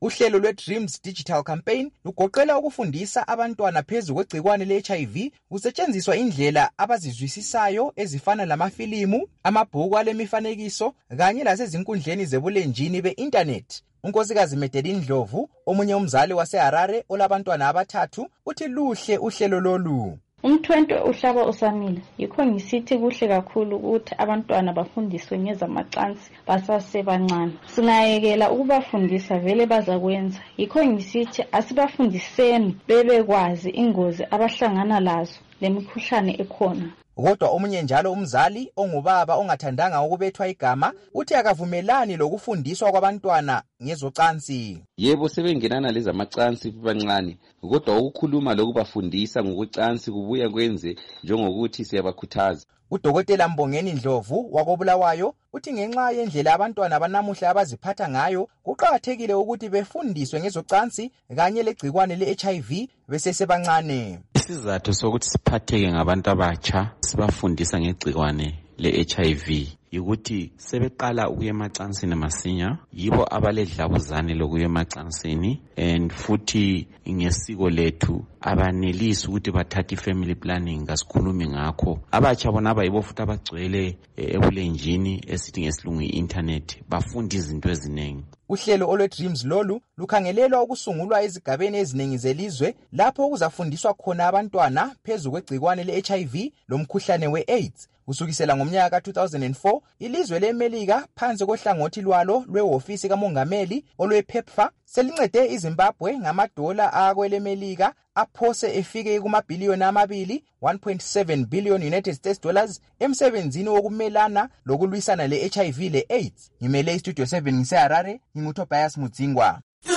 [SPEAKER 8] Uhlelo lwe-Dreams Digital Campaign lugoqela ukufundisa abantwana phezu kwegcikwane le-H I V kusetshenziswa indlela abazizwisisayo ezifana lamafilimu, amabhuku alemifanekiso kanye lasezinkundleni zebulenjini be-internet. Unkosikazi Medeline Ndlovu, omunye umzali waseHarare olabantwana abathathu, uthi luhle uhlelo lolu.
[SPEAKER 10] Umthwentwe uhlaba usamile. Yikho ngisithi kuhle kakhulu ukuthi abantwana bafundiswe ngezamacansi basasebancane. Singayekela ukubafundisa vele bazakwenza. Yikho ngisithi asibafundiseni bebekwazi ingozi abahlangana lazo lemikhuhlane ekhona.
[SPEAKER 8] Kodwa omunye njalo umzali ongubaba ongathandanga ukubethwa igama uthi akavumelani lokufundiswa kwabantwana ngezocansi.
[SPEAKER 11] Yebo sebengenana lezamacansi bancane, kodwa ukukhuluma lokubafundisa ngokucansi kubuya kwenze njengokuthi siyabakhuthaza.
[SPEAKER 8] Udokotela Mbongeni Ndlovu wakobulawayo uthi ngenxa yendlela abantwana banamuhla abaziphatha ngayo kuqhakathekile ukuthi befundiswe ngezocansi kanye legcikwane le-H I V besesebancane.
[SPEAKER 12] Isizathu sokuthi siphatheke ngabantu abatsha sibafundisa ngegcikwane le-H I V yikuthi sebeqala ukuya emacansini masinya, yibo abaledlabuzane lokuya emacansini, and futhi ngesiko lethu abanelisi ukuthi bathathe family planning kasikhulumi ngakho. Abatsha bona abayibo futhi abagcwele ebulenjini esithi ngesilungu i-internet bafunda izinto eziningi.
[SPEAKER 8] Uhlelo olwe-Dreams lolu lukhangelelwa ukusungulwa ezigabeni eziningi zelizwe lapho kuzafundiswa khona abantwana phezu kwegcikwane le-H I V lomkhuhlane we-AIDS. Kusukisela ngomnyaka ka two thousand four, ilizwe leMelika phansi kohlangothi lwalo lwehhovisi kamongameli olwe-PEPFAR selincede iZimbabwe ngamadola akwelemelika aphose efike kumabhiliyoni amabili, one point seven billion United States dollars, emsebenzini wokumelana lokulwisana le-H I V le-AIDS. Ngimele iStudio seven ngiseHarare, nginguTobias Mudzingwa.
[SPEAKER 18] The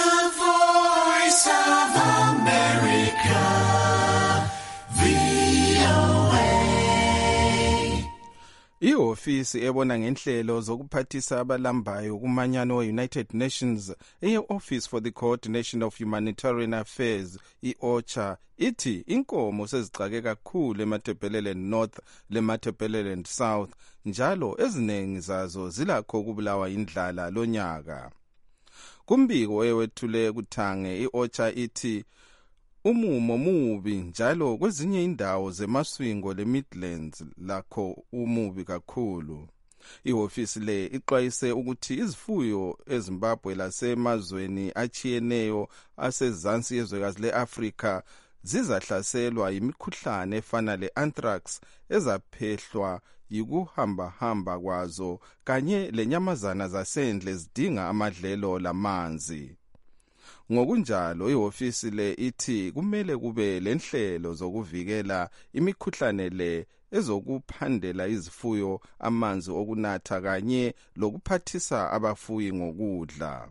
[SPEAKER 18] Voice of America, V O A.
[SPEAKER 6] Ihofisi ebona ngenhlelo zokuphathisa abalambayo kumanyano we-United Nations eye-Office for the Coordination of Humanitarian Affairs, i-OCHA, ithi inkomo sezixake kakhulu eMatabeleland North leMatabeleland South, njalo eziningi zazo zilakho ukubulawa indlala lonyaka. Kumbiko ewethule kuthange, i-OCHA ithi umumo mubi njalo kwezinye indawo zemaswingo le-Midlands lakho umubi kakhulu. Ihofisi le ixwayise ukuthi izifuyo eZimbabwe lasemazweni achiyeneyo asezansi yezwekazi le-Afrika zizahlaselwa yimikhuhlane efana le-anthrax ezaphehlwa yikuhamba-hamba kwazo kanye lenyamazana zasendle zidinga amadlelo lamanzi. Ngokunjalo ihofisi le ithi kumele kube lenhlelo zokuvikela imikhuhlane le ezokuphandela izifuyo amanzi okunatha kanye lokuphathisa abafuyi ngokudla.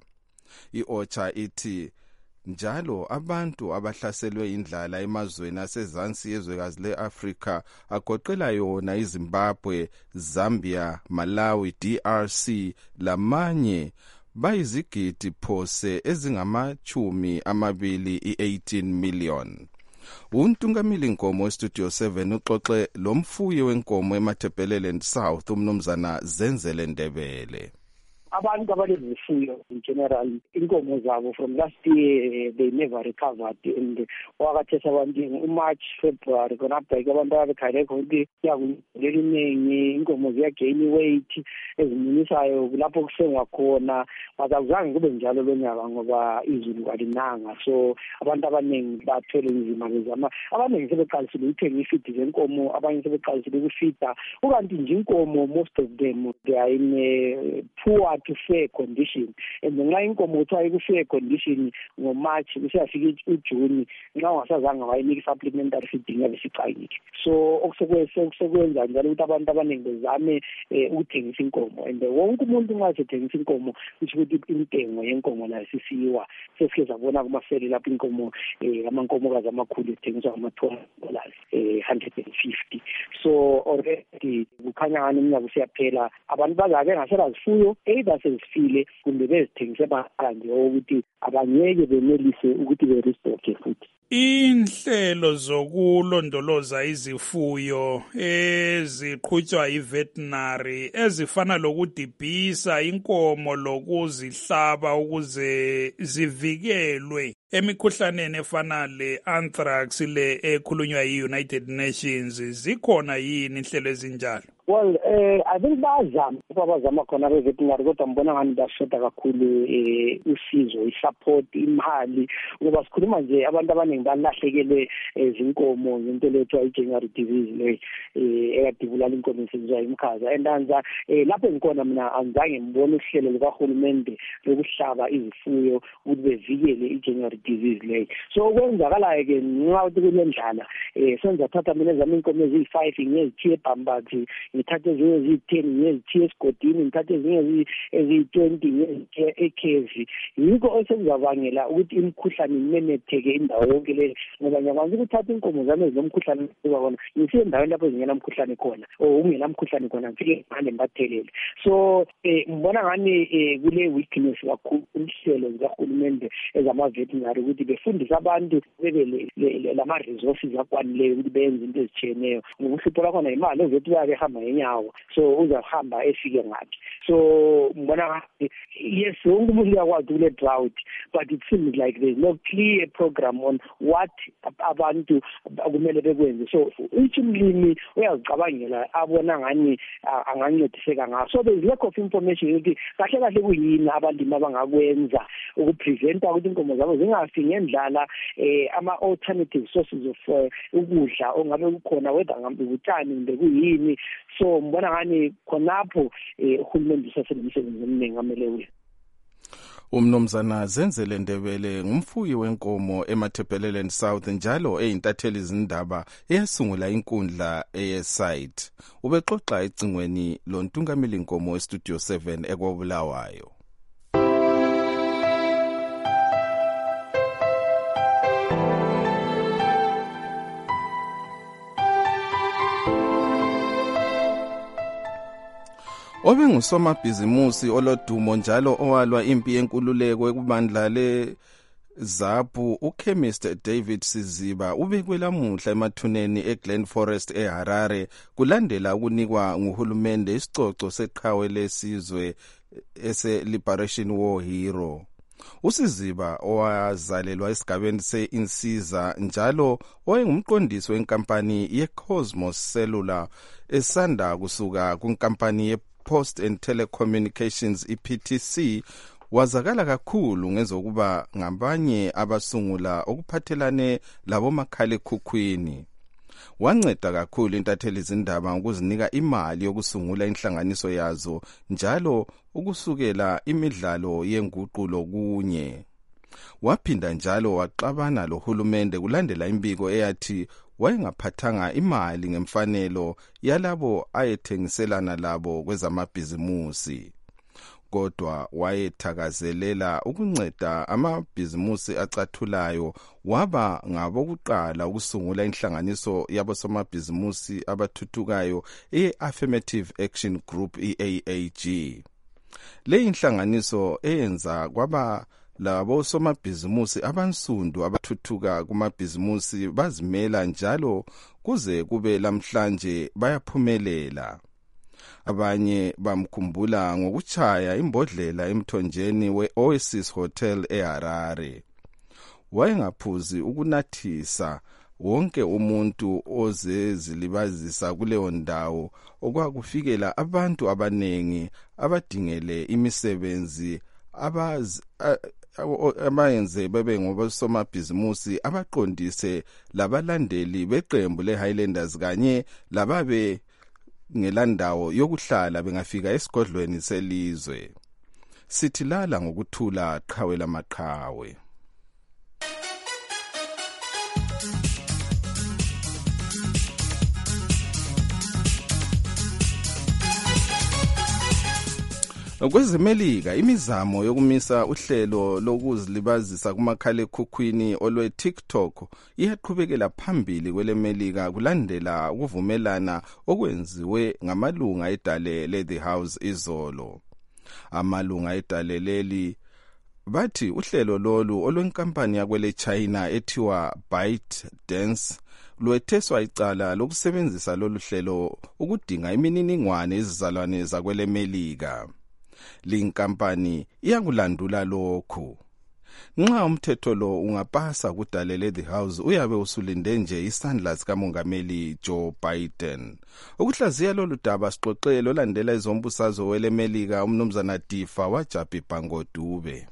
[SPEAKER 6] I-OCHA ithi njalo abantu abahlaselwe indlala emazweni asezansi yezwekazi le-Afrika agoqela yona iZimbabwe, Zambia, Malawi, D R C lamanye bayizigidi phose ezingamachumi amabili i-eighteen million. Untungamili nkomo weStudio seven uxoxe lomfuyi wenkomo eMatabeleland South umnumzana Zenzele Ndebele.
[SPEAKER 19] Abantu abalezifuyo in general inkomo zabo from last year they never recovered, and wakathesa abantu uMarch February khona abheke abantu ababekhale konke yakulelinengi inkomo ziya gain weight ezimunisayo lapho kusengwa khona, bazakuzange kube njalo lonyaka ngoba izulu alinanga, so abantu abaningi bathwele inzima lezama. Abaningi sebeqalisile ukuthenga ifeed zenkomo, abanye sebeqalisile ukufida, ukanti nje inkomo most of them they are in a poor to fair condition, and ngenxa inkomo kuthiwa iku-fair condition ngoMarch kusiyafika uJuni nxa ungasazange wayinika supplementary feeding yabe sicakile. So okusekwenza njalo ukuthi abantu abaningi bezame ukuthengisa inkomo, and wonke umuntu nxa sethengisa inkomo kusho ukuthi intengo yenkomo layo sisiwa. Sesike sabona kumaferi lapho inkomo amankomokazi amakhulu ethengiswa ngama-two dollars, one hundred fifty. So already kukhanya ngani umnyaka usiyaphela, abantu bazake ngasela zifuyo either sezifile kumbe bezithengise bakanje ukuthi abangeke benelise ukuthi berestocke futhi.
[SPEAKER 13] Inhlelo zokulondoloza izifuyo eziqhutshwa yi-veterinary ezifana lokudibhisa inkomo lokuzihlaba ukuze zivikelwe emikhuhlaneni efana le-anthrax le ekhulunywa yi-United Nations zikhona yini inhlelo ezinjalo?
[SPEAKER 19] Well, eh I think bazama abazama khona be-veterinary kodwa ngibona ngani bashoda kakhulu eh usizo, i-support, imali ngoba sikhuluma nje abantu abaningi balahlekelwe izinkomo ngento lethu i-January disease le eh eyadibulala inkomo esizwa imkhaza endanza eh lapho ngikona mina angizange ngibone uhlelo likahulumende lokuhlaba izifuyo ukuthi bevikele i-January disease le. So kwenzakalayo ke ngathi kulendlala eh senza thatha mina ezami inkomo eziyi-five ngezithiye bambathi ngithathe ezinye eziyi-ten ngezithiye esigodini ngithathe ezinye eziyi-twenty ngezithiye ekhevi. Yikho osengizabangela ukuthi imikhuhlane imemetheke indawo yonke le ngoba ngiyakwazi ukuthatha inkomo zami ezinomkhuhlane khona ngisiye endaweni lapho zingenamkhuhlane khona or ungenamkhuhlane khona ngifike ngale ngibathelele. So eh ngibona ngani kule weakness kakhulu inhlelo zikahulumende ezama-veterinary ukuthi befundise abantu bebe lama-resources akwanileyo ukuthi benze into ezitshiyeneyo ngoba uhlupho lwakhona imali eveterinary ehamba ngenyawo so uzahamba efike ngaphi. So ngibona ngathi yes wonke umuntu uyakwazi kule drought but it seems like there's no clear program on what abantu kumele bekwenze. So each umlimi uyazicabangela abona ngani angancediseka ngaso. So there's lack of information ukuthi kahle kahle kuyini abalimi abangakwenza ukupreventa ukuthi inkomo zabo zingafi ngendlala eh ama-alternative sources of ukudla ongabe kukhona whether ngambe utshani kumbe kuyini. So ngibona ngani khonapho uhulumende usasebenzisenze omningi amele uye.
[SPEAKER 6] Umnomzana Zenzele Ndebele ngumfuyi wenkomo eMathebeleland South njalo eyintatheli izindaba eyasungula inkundla eyesite. Ubexoxa ecingweni lontungameli inkomo eStudio seven ekwabulawayo. Obe ngusomabhizimusi olodumo njalo owalwa impi yenkululeko ekubandla le ZAPU uChemist David Siziba ubekwe lamuhla emathuneni eGlen Forest eHarare kulandela ukunikwa nguhulumende isicoco seqhawe lesizwe ese Liberation War Hero. Usiziba owazalelwa esigabeni se-Insiza njalo owayengumqondisi wenkampani ye-Cosmos Cellular esanda kusuka kunkampani ye Post and Telecommunications I P T C wazakala kakhulu ngezokuba ngabanye abasungula okuphathelane labomakhalekhukhwini. Wanceda kakhulu intatheli izindaba ukuzinika imali yokusungula inhlanganiso yazo njalo ukusukela imidlalo yenguqulo kunye. Waphinda njalo waxabana lohulumende kulandela imbiko eyathi wayengaphathanga imali ngemfanelo yalabo ayethengiselana labo kwezamabhizimusi. Kodwa wayethakazelela ukunceda amabhizimusi acathulayo waba ngabokuqala ukusungula inhlanganiso yabosomabhizimusi abathuthukayo e-Affirmative Action Group I A A G. Le inhlanganiso eyenza kwaba labo somabhizimusi abansundu abathuthuka kumabhizimusi bazimela njalo kuze kube lamhlanje bayaphumelela. Abanye bamkhumbula ngokuchaya imbodlela emthonjeni we-Oasis Hotel eHarare. Wayengaphuzi ukunathisa wonke umuntu ozezilibazisa kuleyo ndawo okwakufikela abantu abanengi abadingele imisebenzi abaz abayenze bebe ngobosomabhizimusi abaqondise labalandeli beqembu le-Highlanders kanye lababe ngelandawo yokuhlala bengafika esigodlweni selizwe. Sithi lala ngokuthula qhawe lamaqhawe. Kwezemelika imizamo yokumisa uhlelo lokuzilibazisa kumakhalekhukhwini olwe TikTok iyaqhubekela phambili kwelemelika kulandela ukuvumelana okwenziwe ngamalunga edale le The House izolo. Amalunga edale leli bathi uhlelo lolu olwenkampani yakwele China ethiwa ByteDance lwetheswa icala lokusebenzisa lolu hlelo ukudinga imininingwane ezizalwane zakwele Melika. Linkampani iyakulandula lokhu. Nxa umthetho lo ungapasa kudalele the house uyabe usulinde nje isandla sikamongameli Joe Biden. Ukuhlaziya lolu daba sixoxelo landela izombusazo wele Melika umnumzana Difa waJabi Bangodube.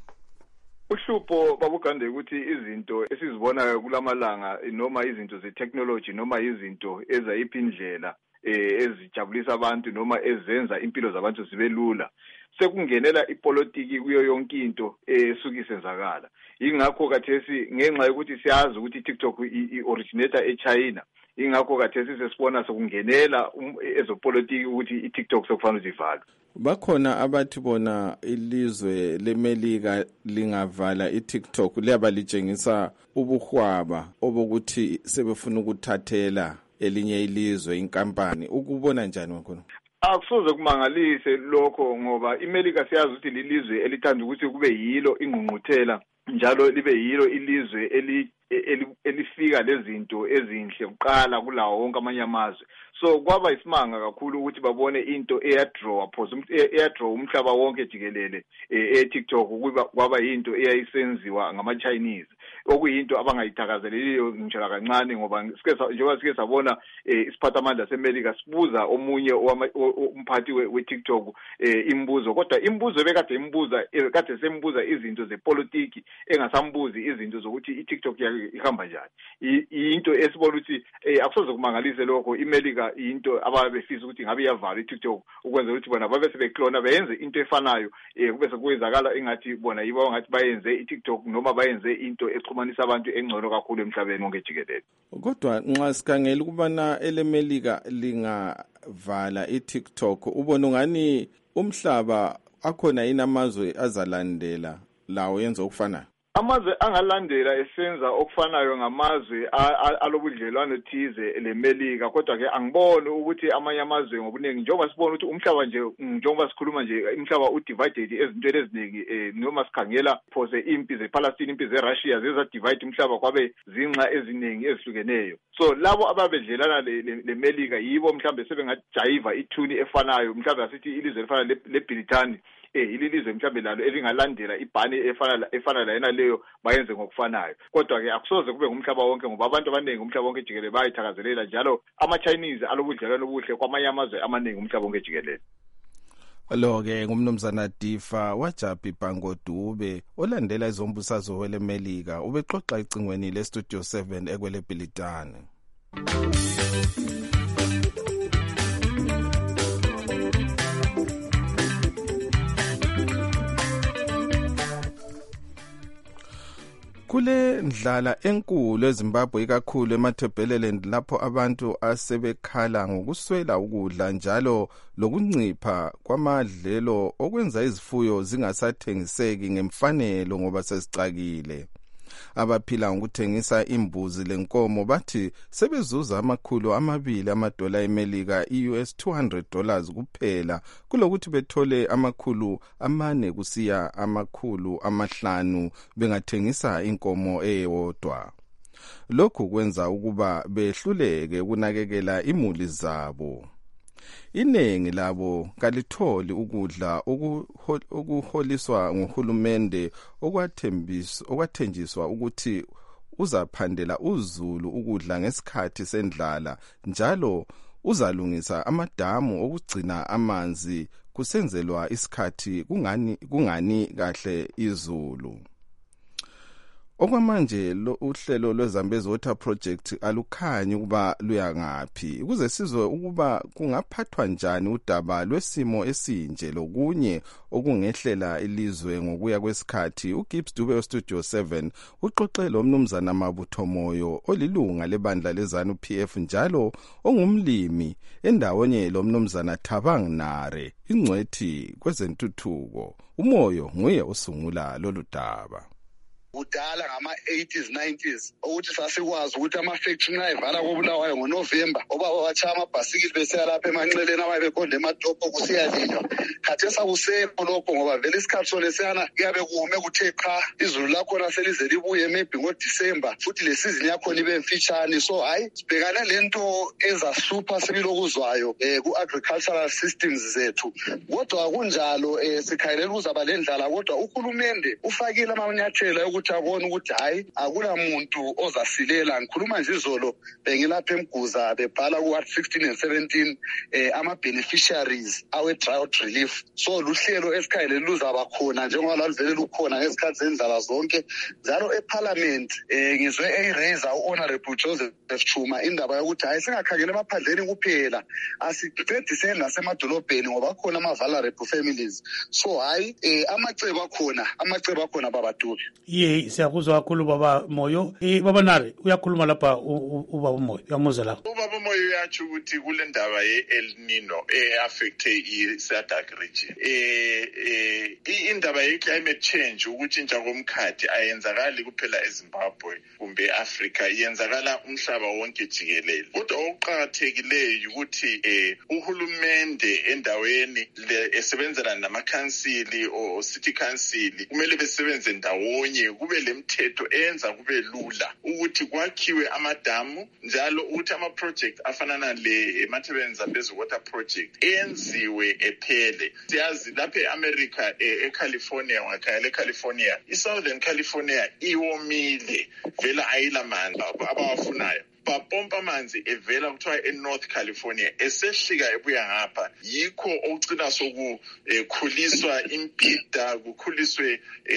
[SPEAKER 14] Uhlupho babugande ukuthi izinto esizibonayo kulamalanga noma izinto ze-technology noma izinto ezayiphindlela eh ezijabulisa abantu noma ezenza impilo zabantu zibe lula sekungenela ipolitiki kuyo yonke into esuka isenzakala. Ingakho kathesi ngenxa yokuthi siyazi ukuthi TikTok i-originator eChina, ingakho kathesi sesibona sokungenela ezopolitiki ukuthi iTikTok sekufanele ivalwe.
[SPEAKER 6] Bakhona abathi bona ilizwe leMelika lingavala iTikTok liyaba litshengisa ubuhwaba obokuthi sebefuna ukuthathela elinye ilizwe inkampani. Ukubona njani wakhona?
[SPEAKER 14] Akusoze kumangalise lokho ngoba iMelika siyazi ukuthi lilizwe elithanda ukuthi kube yilo ingqungquthela njalo libe yilo ilizwe eli elifika lezinto ezinhle uqala kulawo wonke amanye amazwe. So kwaba isimanga kakhulu ukuthi babone into eyadraw phoze eyadraw umhlaba wonke jikelele eTikTok kuba kwaba into eyayisenziwa ngama Chinese okuyinto abangayithakazeleliyo ngishela kancane ngoba sike njengoba sike sabona isiphathamandla seMelika sibuza omunye umphathi weTikTok imbuzo kodwa imbuzo bekade imbuza kade sembuza izinto zepolitiki engasambuzi izinto zokuthi iTikTok ihamba njani. Into esibona ukuthi akusoze kumangalise lokho iMelika into ababefisa ukuthi ngabe iyavala iTikTok ukwenza ukuthi bona babe sebeklona beyenze into efanayo kube sekuyenzakala ingathi bona yibo ngathi bayenze iTikTok noma bayenze into exhumanisa abantu engcono kakhulu emhlabeni wonke jikelele.
[SPEAKER 6] Kodwa nxa sikhangela ukubana eleMelika lingavala iTikTok ubona ngani umhlaba akhona inamazwe azalandela lawo yenza okufanayo.
[SPEAKER 14] Amazwe angalandela esenza okufanayo ngamazwe alobudlelwano thize leMelika kodwa ke angiboni ukuthi amanye amazwe ngobuningi njengoba sibona ukuthi umhlaba nje njengoba sikhuluma nje umhlaba udivided ezintweni eziningi noma sikhangela phose impi zePalestine impi zeRussia zeza divide umhlaba kwabe zinxa eziningi ezihlukeneyo. So labo ababedlelana leMelika yibo mhlambe sebengajayiva ithuni efanayo mhlambe asithi ilizwe elifana leBritani eh ililizwe mhlambe lalo elingalandela ibhani efana efana la yena leyo bayenze ngokufanayo. Kodwa ke akusoze kube ngumhlaba wonke ngoba abantu abaningi umhlaba wonke jikelele bayithakazelela njalo ama Chinese alobudlelwano obuhle kwamanye amazwe amaningi umhlaba wonke jikelele.
[SPEAKER 6] Lo ke ngumnumzana Difa waJabi Bangodube olandela izombusazo wele Melika ubexoxa icingweni le Studio seven ekwele Bilitane. Kule ndlala enkulu eZimbabwe ikakhulu eMatabeleland lapho abantu asebekhala ngokuswela ukudla njalo lokuncipha kwamadlelo okwenza izifuyo zingasathengiseki ngemfanelo ngoba sezicakile. Abaphila ngokuthengisa imbuzi lenkomo bathi sebezuza amakhulu amabili amadola eMelika i-U S two hundred dollars kuphela kulokuthi bethole amakhulu amane kusiya amakhulu amahlanu bengathengisa inkomo eyodwa. Lokhu kwenza ukuba behluleke ukunakekela imuli zabo. Inengi labo kalitholi ukudla okuholiswa nguhulumende okwathembiswa okwathenjiswa ukuthi uzaphandela uzulu ukudla ngesikhathi sendlala njalo uzalungisa amadamu okugcina amanzi kusenzelwa isikhathi kungani kungani kahle izulu. Okwamanje lo uhlelo lweZambezi Water Project alukhanyi ukuba luya ngaphi ukuze sizwe ukuba kungaphathwa njani udaba lwesimo esinje lokunye okungehlela ilizwe ngokuya kwesikhathi. uGibbs Dube Studio seven uxoxe lo mnumzana Mabutho Moyo olilunga lebandla leZANU P F njalo ongumlimi endawonye lo mnumzana Thabang Nare ingcwethi kwezentuthuko. Umoyo nguye usungula lolu daba.
[SPEAKER 15] kudala ngama-eighties nineties ukuthi sasikwazi ukuthi ama-factory nxa evala koBulawayo ngoNovember obaba batshaya amabhasikili besiya lapha emanxeleni ababe beqonde emadopho kusiyalinywa. Khathesi akusekho lokho ngoba vele isikhathi solesiyana kuyabe kume kuthe qha izulu lakhona selize libuye maybe ngoDisemba futhi le season yakhona ibe mfitshane. So hayi sibhekane lento ezasupha sibilokuzwayo eh ku-agricultural systems zethu. Kodwa kunjalo eh sikhayelela ukuzaba lendlala kodwa uhulumende ufakile amanyathelo ukuthi abone ukuthi hayi akula muntu ozasilela. Ngikhuluma nje izolo bengilapha eMguza bebhala ku sixteen and seventeen eh ama beneficiaries awe drought relief. So luhlelo esikhayeleli luzaba khona njengoba lalivele lukhona ngesikhathi zendlala zonke njalo eParliament eh ngizwe eyiraise uHonorable Joseph Chuma indaba yokuthi hayi singakhangela emaphandleni kuphela asiqediseni nasemadolobheni ngoba khona ama vulnerable families. So hayi eh amacebo akhona amacebo akhona babaduli.
[SPEAKER 5] Ye siyakuzwa kakhulu baba Moyo. Eh baba Nare uyakhuluma lapha ubaba Moyo uyamuzwa la.
[SPEAKER 16] Ubaba Moyo uyathi ukuthi kule ndaba ye-El Nino e-affecte i-SADC region. Eh eh indaba ye-climate change ukutshintsha komkhathi ayenzakali kuphela eZimbabwe kumbe eAfrica iyenzakala umhlaba wonke jikelele. Kodwa okuqhakathekileyo ukuthi eh uhulumende endaweni esebenzela namakhansili o city council kumele besebenze ndawonye kube lemthetho enza kube lula ukuthi kwakhiwe amadamu njalo ukuthi ama project afanana le Matabeleland Zambezi water project enziwe ephele. Siyazi lapha eAmerica eCalifornia ngakhaya eCalifornia iSouthern California iwomile vela ayilamanzi abawafunayo bapompa amanzi evela kuthiwa eNorth California esehlika ebuya ngapha yikho okucina sokukhuliswa impida kukhuliswe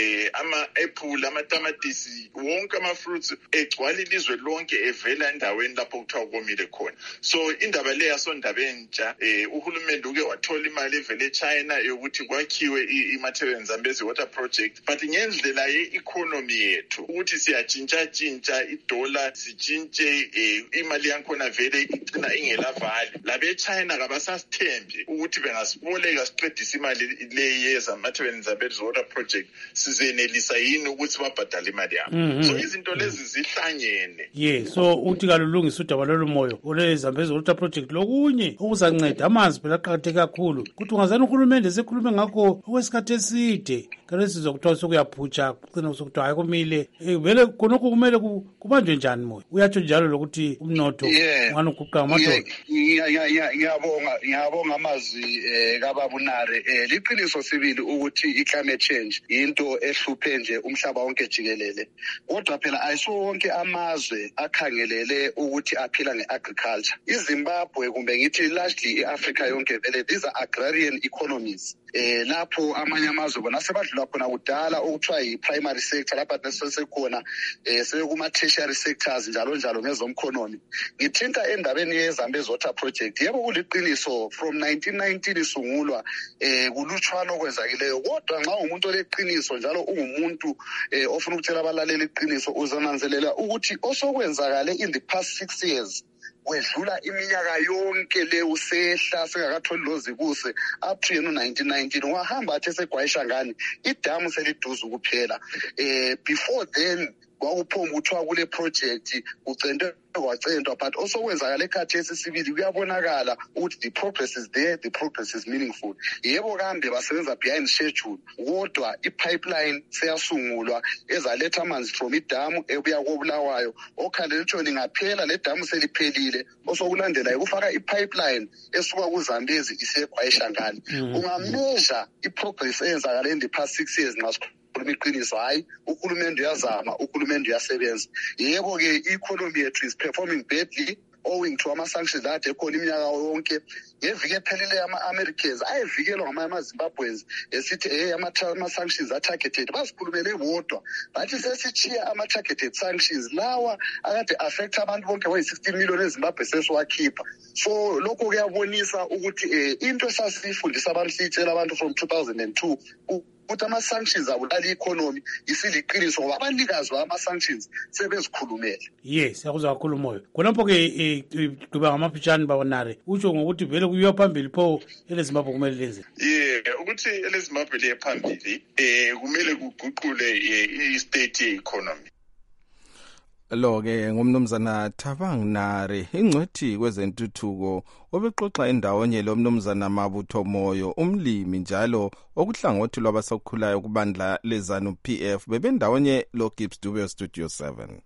[SPEAKER 16] ama apple amatamatisi wonke ama fruits egcwala ilizwe lonke evela endaweni lapho kuthiwa komile khona. So indaba le yasondaba entsha uhulumende uke wathola imali evela eChina yokuthi kwakhiwe iMatabeleland Zambezi water project but ngendlela ye-economy yethu ukuthi siyatshintsha tshintsha idollar sitshintshe imali yakhona vele igcina ingela value. Labe China kabasasithembi ukuthi bengasiboleka siqedisa imali le yeza Matabeleland Zambezi water project sizenelisa yini ukuthi babhadale imali yabo. So izinto lezi zihlangene.
[SPEAKER 5] Yeah, so uthi kalulungisa udaba lolumoyo ole Zambezi water project lokunye okuzanceda amanzi phela aqhakatheke kakhulu ukuthi ungazana uhulumende sekhulume ngakho okwesikhathi eside kanti sizokuthiwa sokuyaphutsha kucina sokuthiwa hayi kumile vele khonokho kumele kubanjwe njani moyo uyatsho njalo lokuthi umnotho ngani uguqa amadoda.
[SPEAKER 15] Ngiyabonga ngiyabonga amazwi kaBaba Nare. Liqiniso sibili ukuthi i-climate change into ehluphe nje umhlaba wonke jikelele kodwa phela ayisiwo wonke amazwe akhangelele ukuthi aphila nge-agriculture. iZimbabwe kumbe ngithi largely i-Africa yonke vele these are agrarian economies. Eh lapho amanye amazwe bona sebadlula khona kudala okuthiwa yi-primary sector lapha nesesekhona eh sekuma tertiary sectors njalo njalo ngezomkhonomi. Ngithinta endabeni yeZambezi water project yebo kuliqiniso from nineteen nineteen isungulwa eh kulutshwana okwenzakileyo kodwa nxa umuntu oleqiniso njalo ungumuntu eh ofuna ukutshela abalaleli iqiniso uzananzelela ukuthi osokwenzakale in the past six years wedlula iminyaka yonke le usehla singakatholi lozikuse up to yena nineteen nineteen wahamba athe segwayisha ngani idamu seliduze ukuphela. Eh before then kwakuphomba ukuthiwa kule project kucentwe kwacentwa but also kwenzakala ekhathesi sibili kuyabonakala ukuthi the progress is there, the progress is meaningful. Yebo kambe basebenza behind schedule kodwa ipipeline seyasungulwa ezaletha amanzi from idamu ebuya koBulawayo okhandela utshoni ngaphela le damu seliphelile osokulandela ukufaka ipipeline esuka kuZambezi isegwayisha ngani. Ungameasure iprogress eyenzakala in the past six years nxa iqiniso hayi uhulumende uyazama uhulumende uyasebenza. Yebo ke i-economy yethu is performing badly owing to ama-sanctions ade ekhona iminyaka yonke. Ngeviki ephelile ama-Americans ayevikelwa ngamanye ama-Zimbabweans esithi hey ama-sanctions are-targeted bazikhulumele bodwa bathi sesitshiya ama-targeted sanctions lawa akade affect abantu bonke bayi-sixteen million eZimbabwe sesiwakhipha. So lokho kuyabonisa ukuthi into esasifundisa abantu siyitshela abantu from two thousand two ukuthi ama-sanctions abulala i-economy isiliqiniso ngoba abanikazi bama-sanctions sebezikhulumele.
[SPEAKER 5] Yes, siyakuzwa kakhulu Moyo. Khonapho-ke gqiba ngamafitshane babonare utsho ngokuthi vele kuyiwa phambili pho elezimbabwe kumele lenze.
[SPEAKER 16] Yeah, ukuthi elezimbabwe liye phambili eh kumele kuguqule i-state ye-economy.
[SPEAKER 6] Lo ke ngumnumzana Thabang Nare ingcwethi kwezentuthuko obexoxa endawonye lo mnumzana Mabutho Moyo umlimi njalo okuhlangothi lwabasakhulayo kubandla lezanu P F bebendawonye lo Gibbs Dube Studio seven.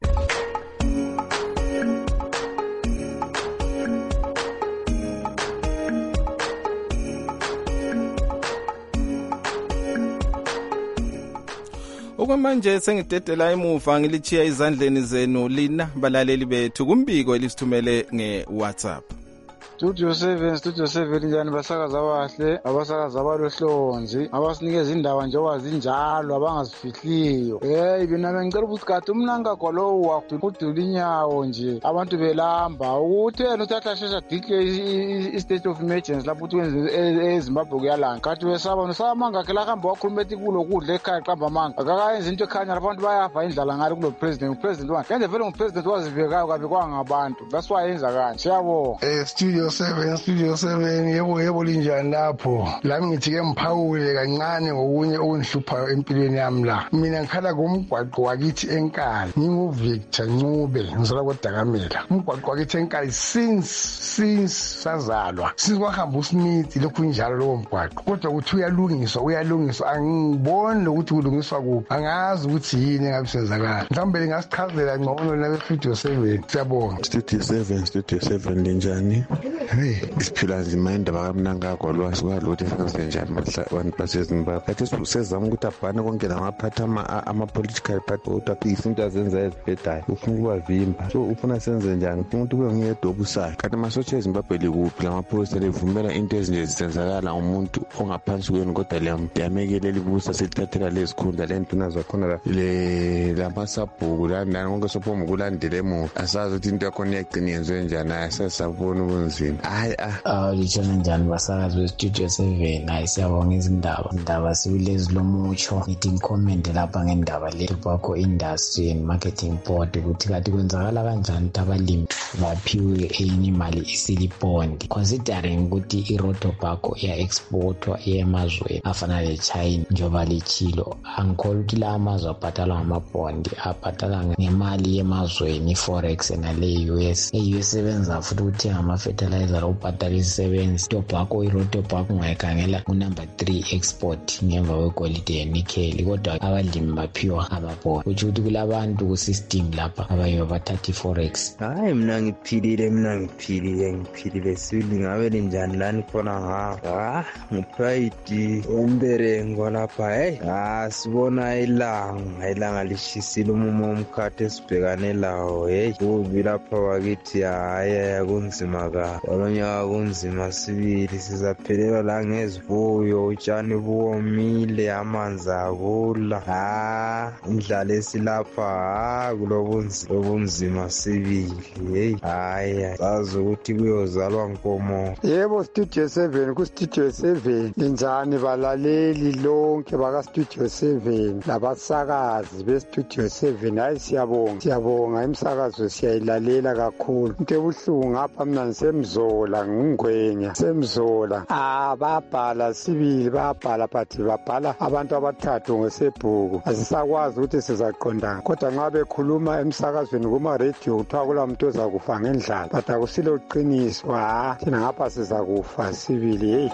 [SPEAKER 6] Okwamanje sengidedela emuva ngilichiya izandleni zenu lina balaleli bethu kumbiko elisithumele nge-WhatsApp.
[SPEAKER 2] Studio seven, Studio seven njani basakaza abahle, abasakaza abalohlonzi, abasinikeza indawo njengoba zinjalo abangazifihliyo. Hey bina ngicela ukuthi kade umnanga kwalo wakudula inyawo nje. Abantu belamba ukuthena uthatha shesha dike i-state of emergency lapho uthi wenze eZimbabwe kuyalanga. Kade wesaba nosamanga ke la hamba wakhuluma ethi kulo kudla ekhaya qamba amanga. Akakayenza into ekhanya abantu bayafa indlala ngale kulo president, president wani. Kenze vele ngupresident wazivekayo kabi kwangabantu. That's why yenza kanje. Siyabonga.
[SPEAKER 23] Eh Studio seven, Studio seven, yebo yebo linjani lapho. Lami ngithi ke mphawule kancane ngokunye okunhluphayo empilweni yami la. Mina ngikhala ngomgwaqo wakithi enkala. NginguVictor Ncube, ngizala koDakamela. Umgwaqo wakithi enkala since since sazalwa. Sikwahamba uSmith lokhu njalo lo mgwaqo. Kodwa ukuthi uyalungiswa, uyalungiswa angiboni ukuthi kulungiswa kuphi. Angazi ukuthi yini engabisenzakala. Mhlawumbe ngasichazela ngcono na Studio seven. Siyabonga.
[SPEAKER 1] Studio seven, Studio seven linjani? Hey, isiphila nzima indaba kamnanga kwalwazi kwalokuthi senze njani abantu baseZimbabwe. Athi sisezama ukuthi abhane konke lamaphathi ama-political party ukuthi izinto azenza ezibhedayo. Ufuna ukubavimba. So ufuna senze njani? Ufuna ukuthi kube nguyedwa obusayo. Kanti amasosha eZimbabwe likuphi lamaphoyisa livumela into ezinje zisenzakala umuntu ongaphansi kwenu kodwa liyamekelela libusa selithathela lezikhundla lento zakhona le lamasabhuku landani konke sophoma ukulandela emuva. Asazi ukuthi into yakhona iyagcina yenziwe njani ayisasabona ubunzima. Hayi
[SPEAKER 17] ah litshona njani basakazi we-Studio seven. Hayi siyabonga izindaba indaba sikulezi lomutsho ngithi ngicomment lapha ngendaba le tobacco industry and marketing board ukuthi kade kwenzakala kanjani ukuthi abalimi baphiwe enye imali isilibond considering ukuthi i-raw tobacco iya-exportwa emazweni afana le-China njengoba lichilo. Angikholwa ukuthi la amazwe abhatalwa ngamabhondi abhatala ngemali yemazweni i-forex nale-U S e-U S sebenza futhi ukuthenga ama-fertilizer ubhatala isisebenzi. Tobacco i-raw tobacco ungayikhangela unumber three export ngemva kwegolide yenickel kodwa abalimi baphiwa amabhondi. Utsho ukuthi kulabantu ku-system lapha abayiwe bathatha i-forex.
[SPEAKER 20] Hayi mina ngiphilile mina ngiphilile ngiphilile sibili ngabe linjani lani khona ha ha ngupride emberengo lapha hey ha sibona ilanga ilanga lishisile umumo omkhathi esibhekane lawo hey kubi lapha wakithi hayi kunzima ka olonyaka kunzima sibili sizaphelelwa la ngezivuyo utshani buwomile amanzi akula ha indlala esilapha ha kulobunzima sibili hey hayi sazi ukuthi kuyozalwa nkomo.
[SPEAKER 2] Yebo Studio seven ku Studio seven linjani balaleli lonke baka Studio seven labasakazi be Studio seven. Hayi siyabonga siyabonga imsakazo siyayilalela kakhulu. Into ebuhlungu ngapha mina ngisemzola ngingwenya semzola ah babhala sibili babhala but babhala abantu abathathu ngesebhuku. Asisakwazi ukuthi sizaqondana kodwa nxa bekhuluma emsakazweni kuma radio kuthiwa kula muntu ozakufa ngendlala but akusilo uqiniso. Ha thina ngapha sizakufa sibili hey.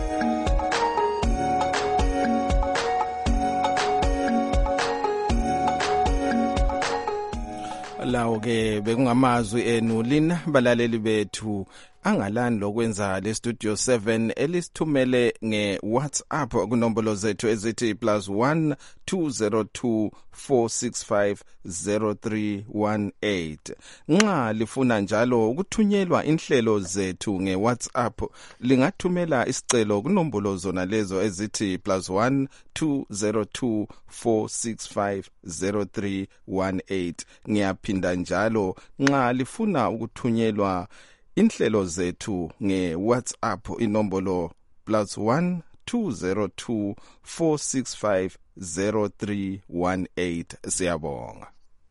[SPEAKER 6] Lawo ke bekungamazwi enu lina balaleli bethu angalani lokwenza le Studio seven elisithumele nge-WhatsApp kunombolo zethu ezithi plus one two zero two four six five zero three one eight. Nxa lifuna njalo ukuthunyelwa inhlelo zethu nge-WhatsApp lingathumela isicelo kunombolo zona lezo ezithi plus one two zero two four six five zero three one eight. Ngiyaphinda njalo nxa lifuna ukuthunyelwa inhlelo zethu nge-WhatsApp inombolo plus one two zero two four six five zero three one eight. Siyabonga.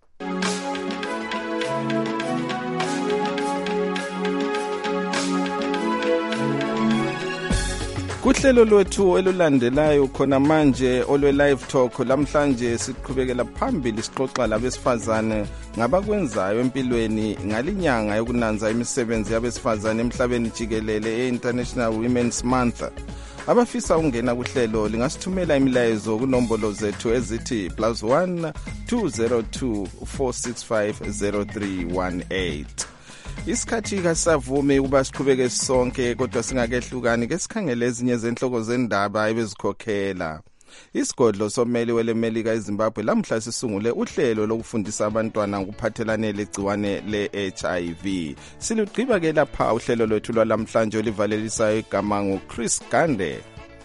[SPEAKER 6] Kuhlelo lwethu elulandelayo khona manje olwe live talk lamhlanje siqhubekela phambili sixoxa labesifazane ngabakwenzayo empilweni ngalinyanga yokunanza imisebenzi yabesifazane emhlabeni jikelele e-International Women's Month. Abafisa ungena kuhlelo lingasithumela imilayezo kunombolo zethu ezithi plus one two zero two four six five zero three one eight. Isikhathi kasavumi ukuba siqhubeke sonke kodwa singakehlukani ke sikhangele ezinye zenhloko zendaba ebezikhokhela. Isigodlo someli welemelika eZimbabwe lamhla sisungule uhlelo lokufundisa abantwana ngokuphathelane legciwane le-H I V. Silugqiba ke lapha uhlelo lwethu lwalamhlanje olivalelisayo igama nguChris Gande.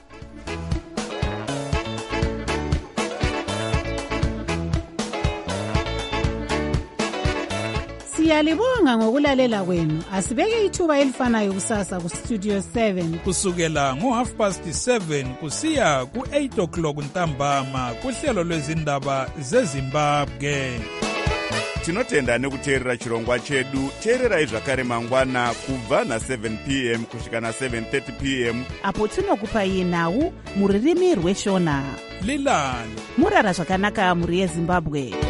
[SPEAKER 3] Siyalibonga ngokulalela kwenu. Asibeke ithuba elifanayo kusasa ku Studio seven
[SPEAKER 13] kusukela ngo half past seven kusiya ku eight o'clock ntambama kuhlelo lwezindaba zeZimbabwe.
[SPEAKER 4] Tinotenda nekuteerera chirongwa chedu. Teererai zvakare mangwana kubva na seven p m kusvika na seven thirty p m
[SPEAKER 7] apo tinokupai nhau muririmi rweshona.
[SPEAKER 13] Lilani
[SPEAKER 7] murara zvakanaka muri yeZimbabwe.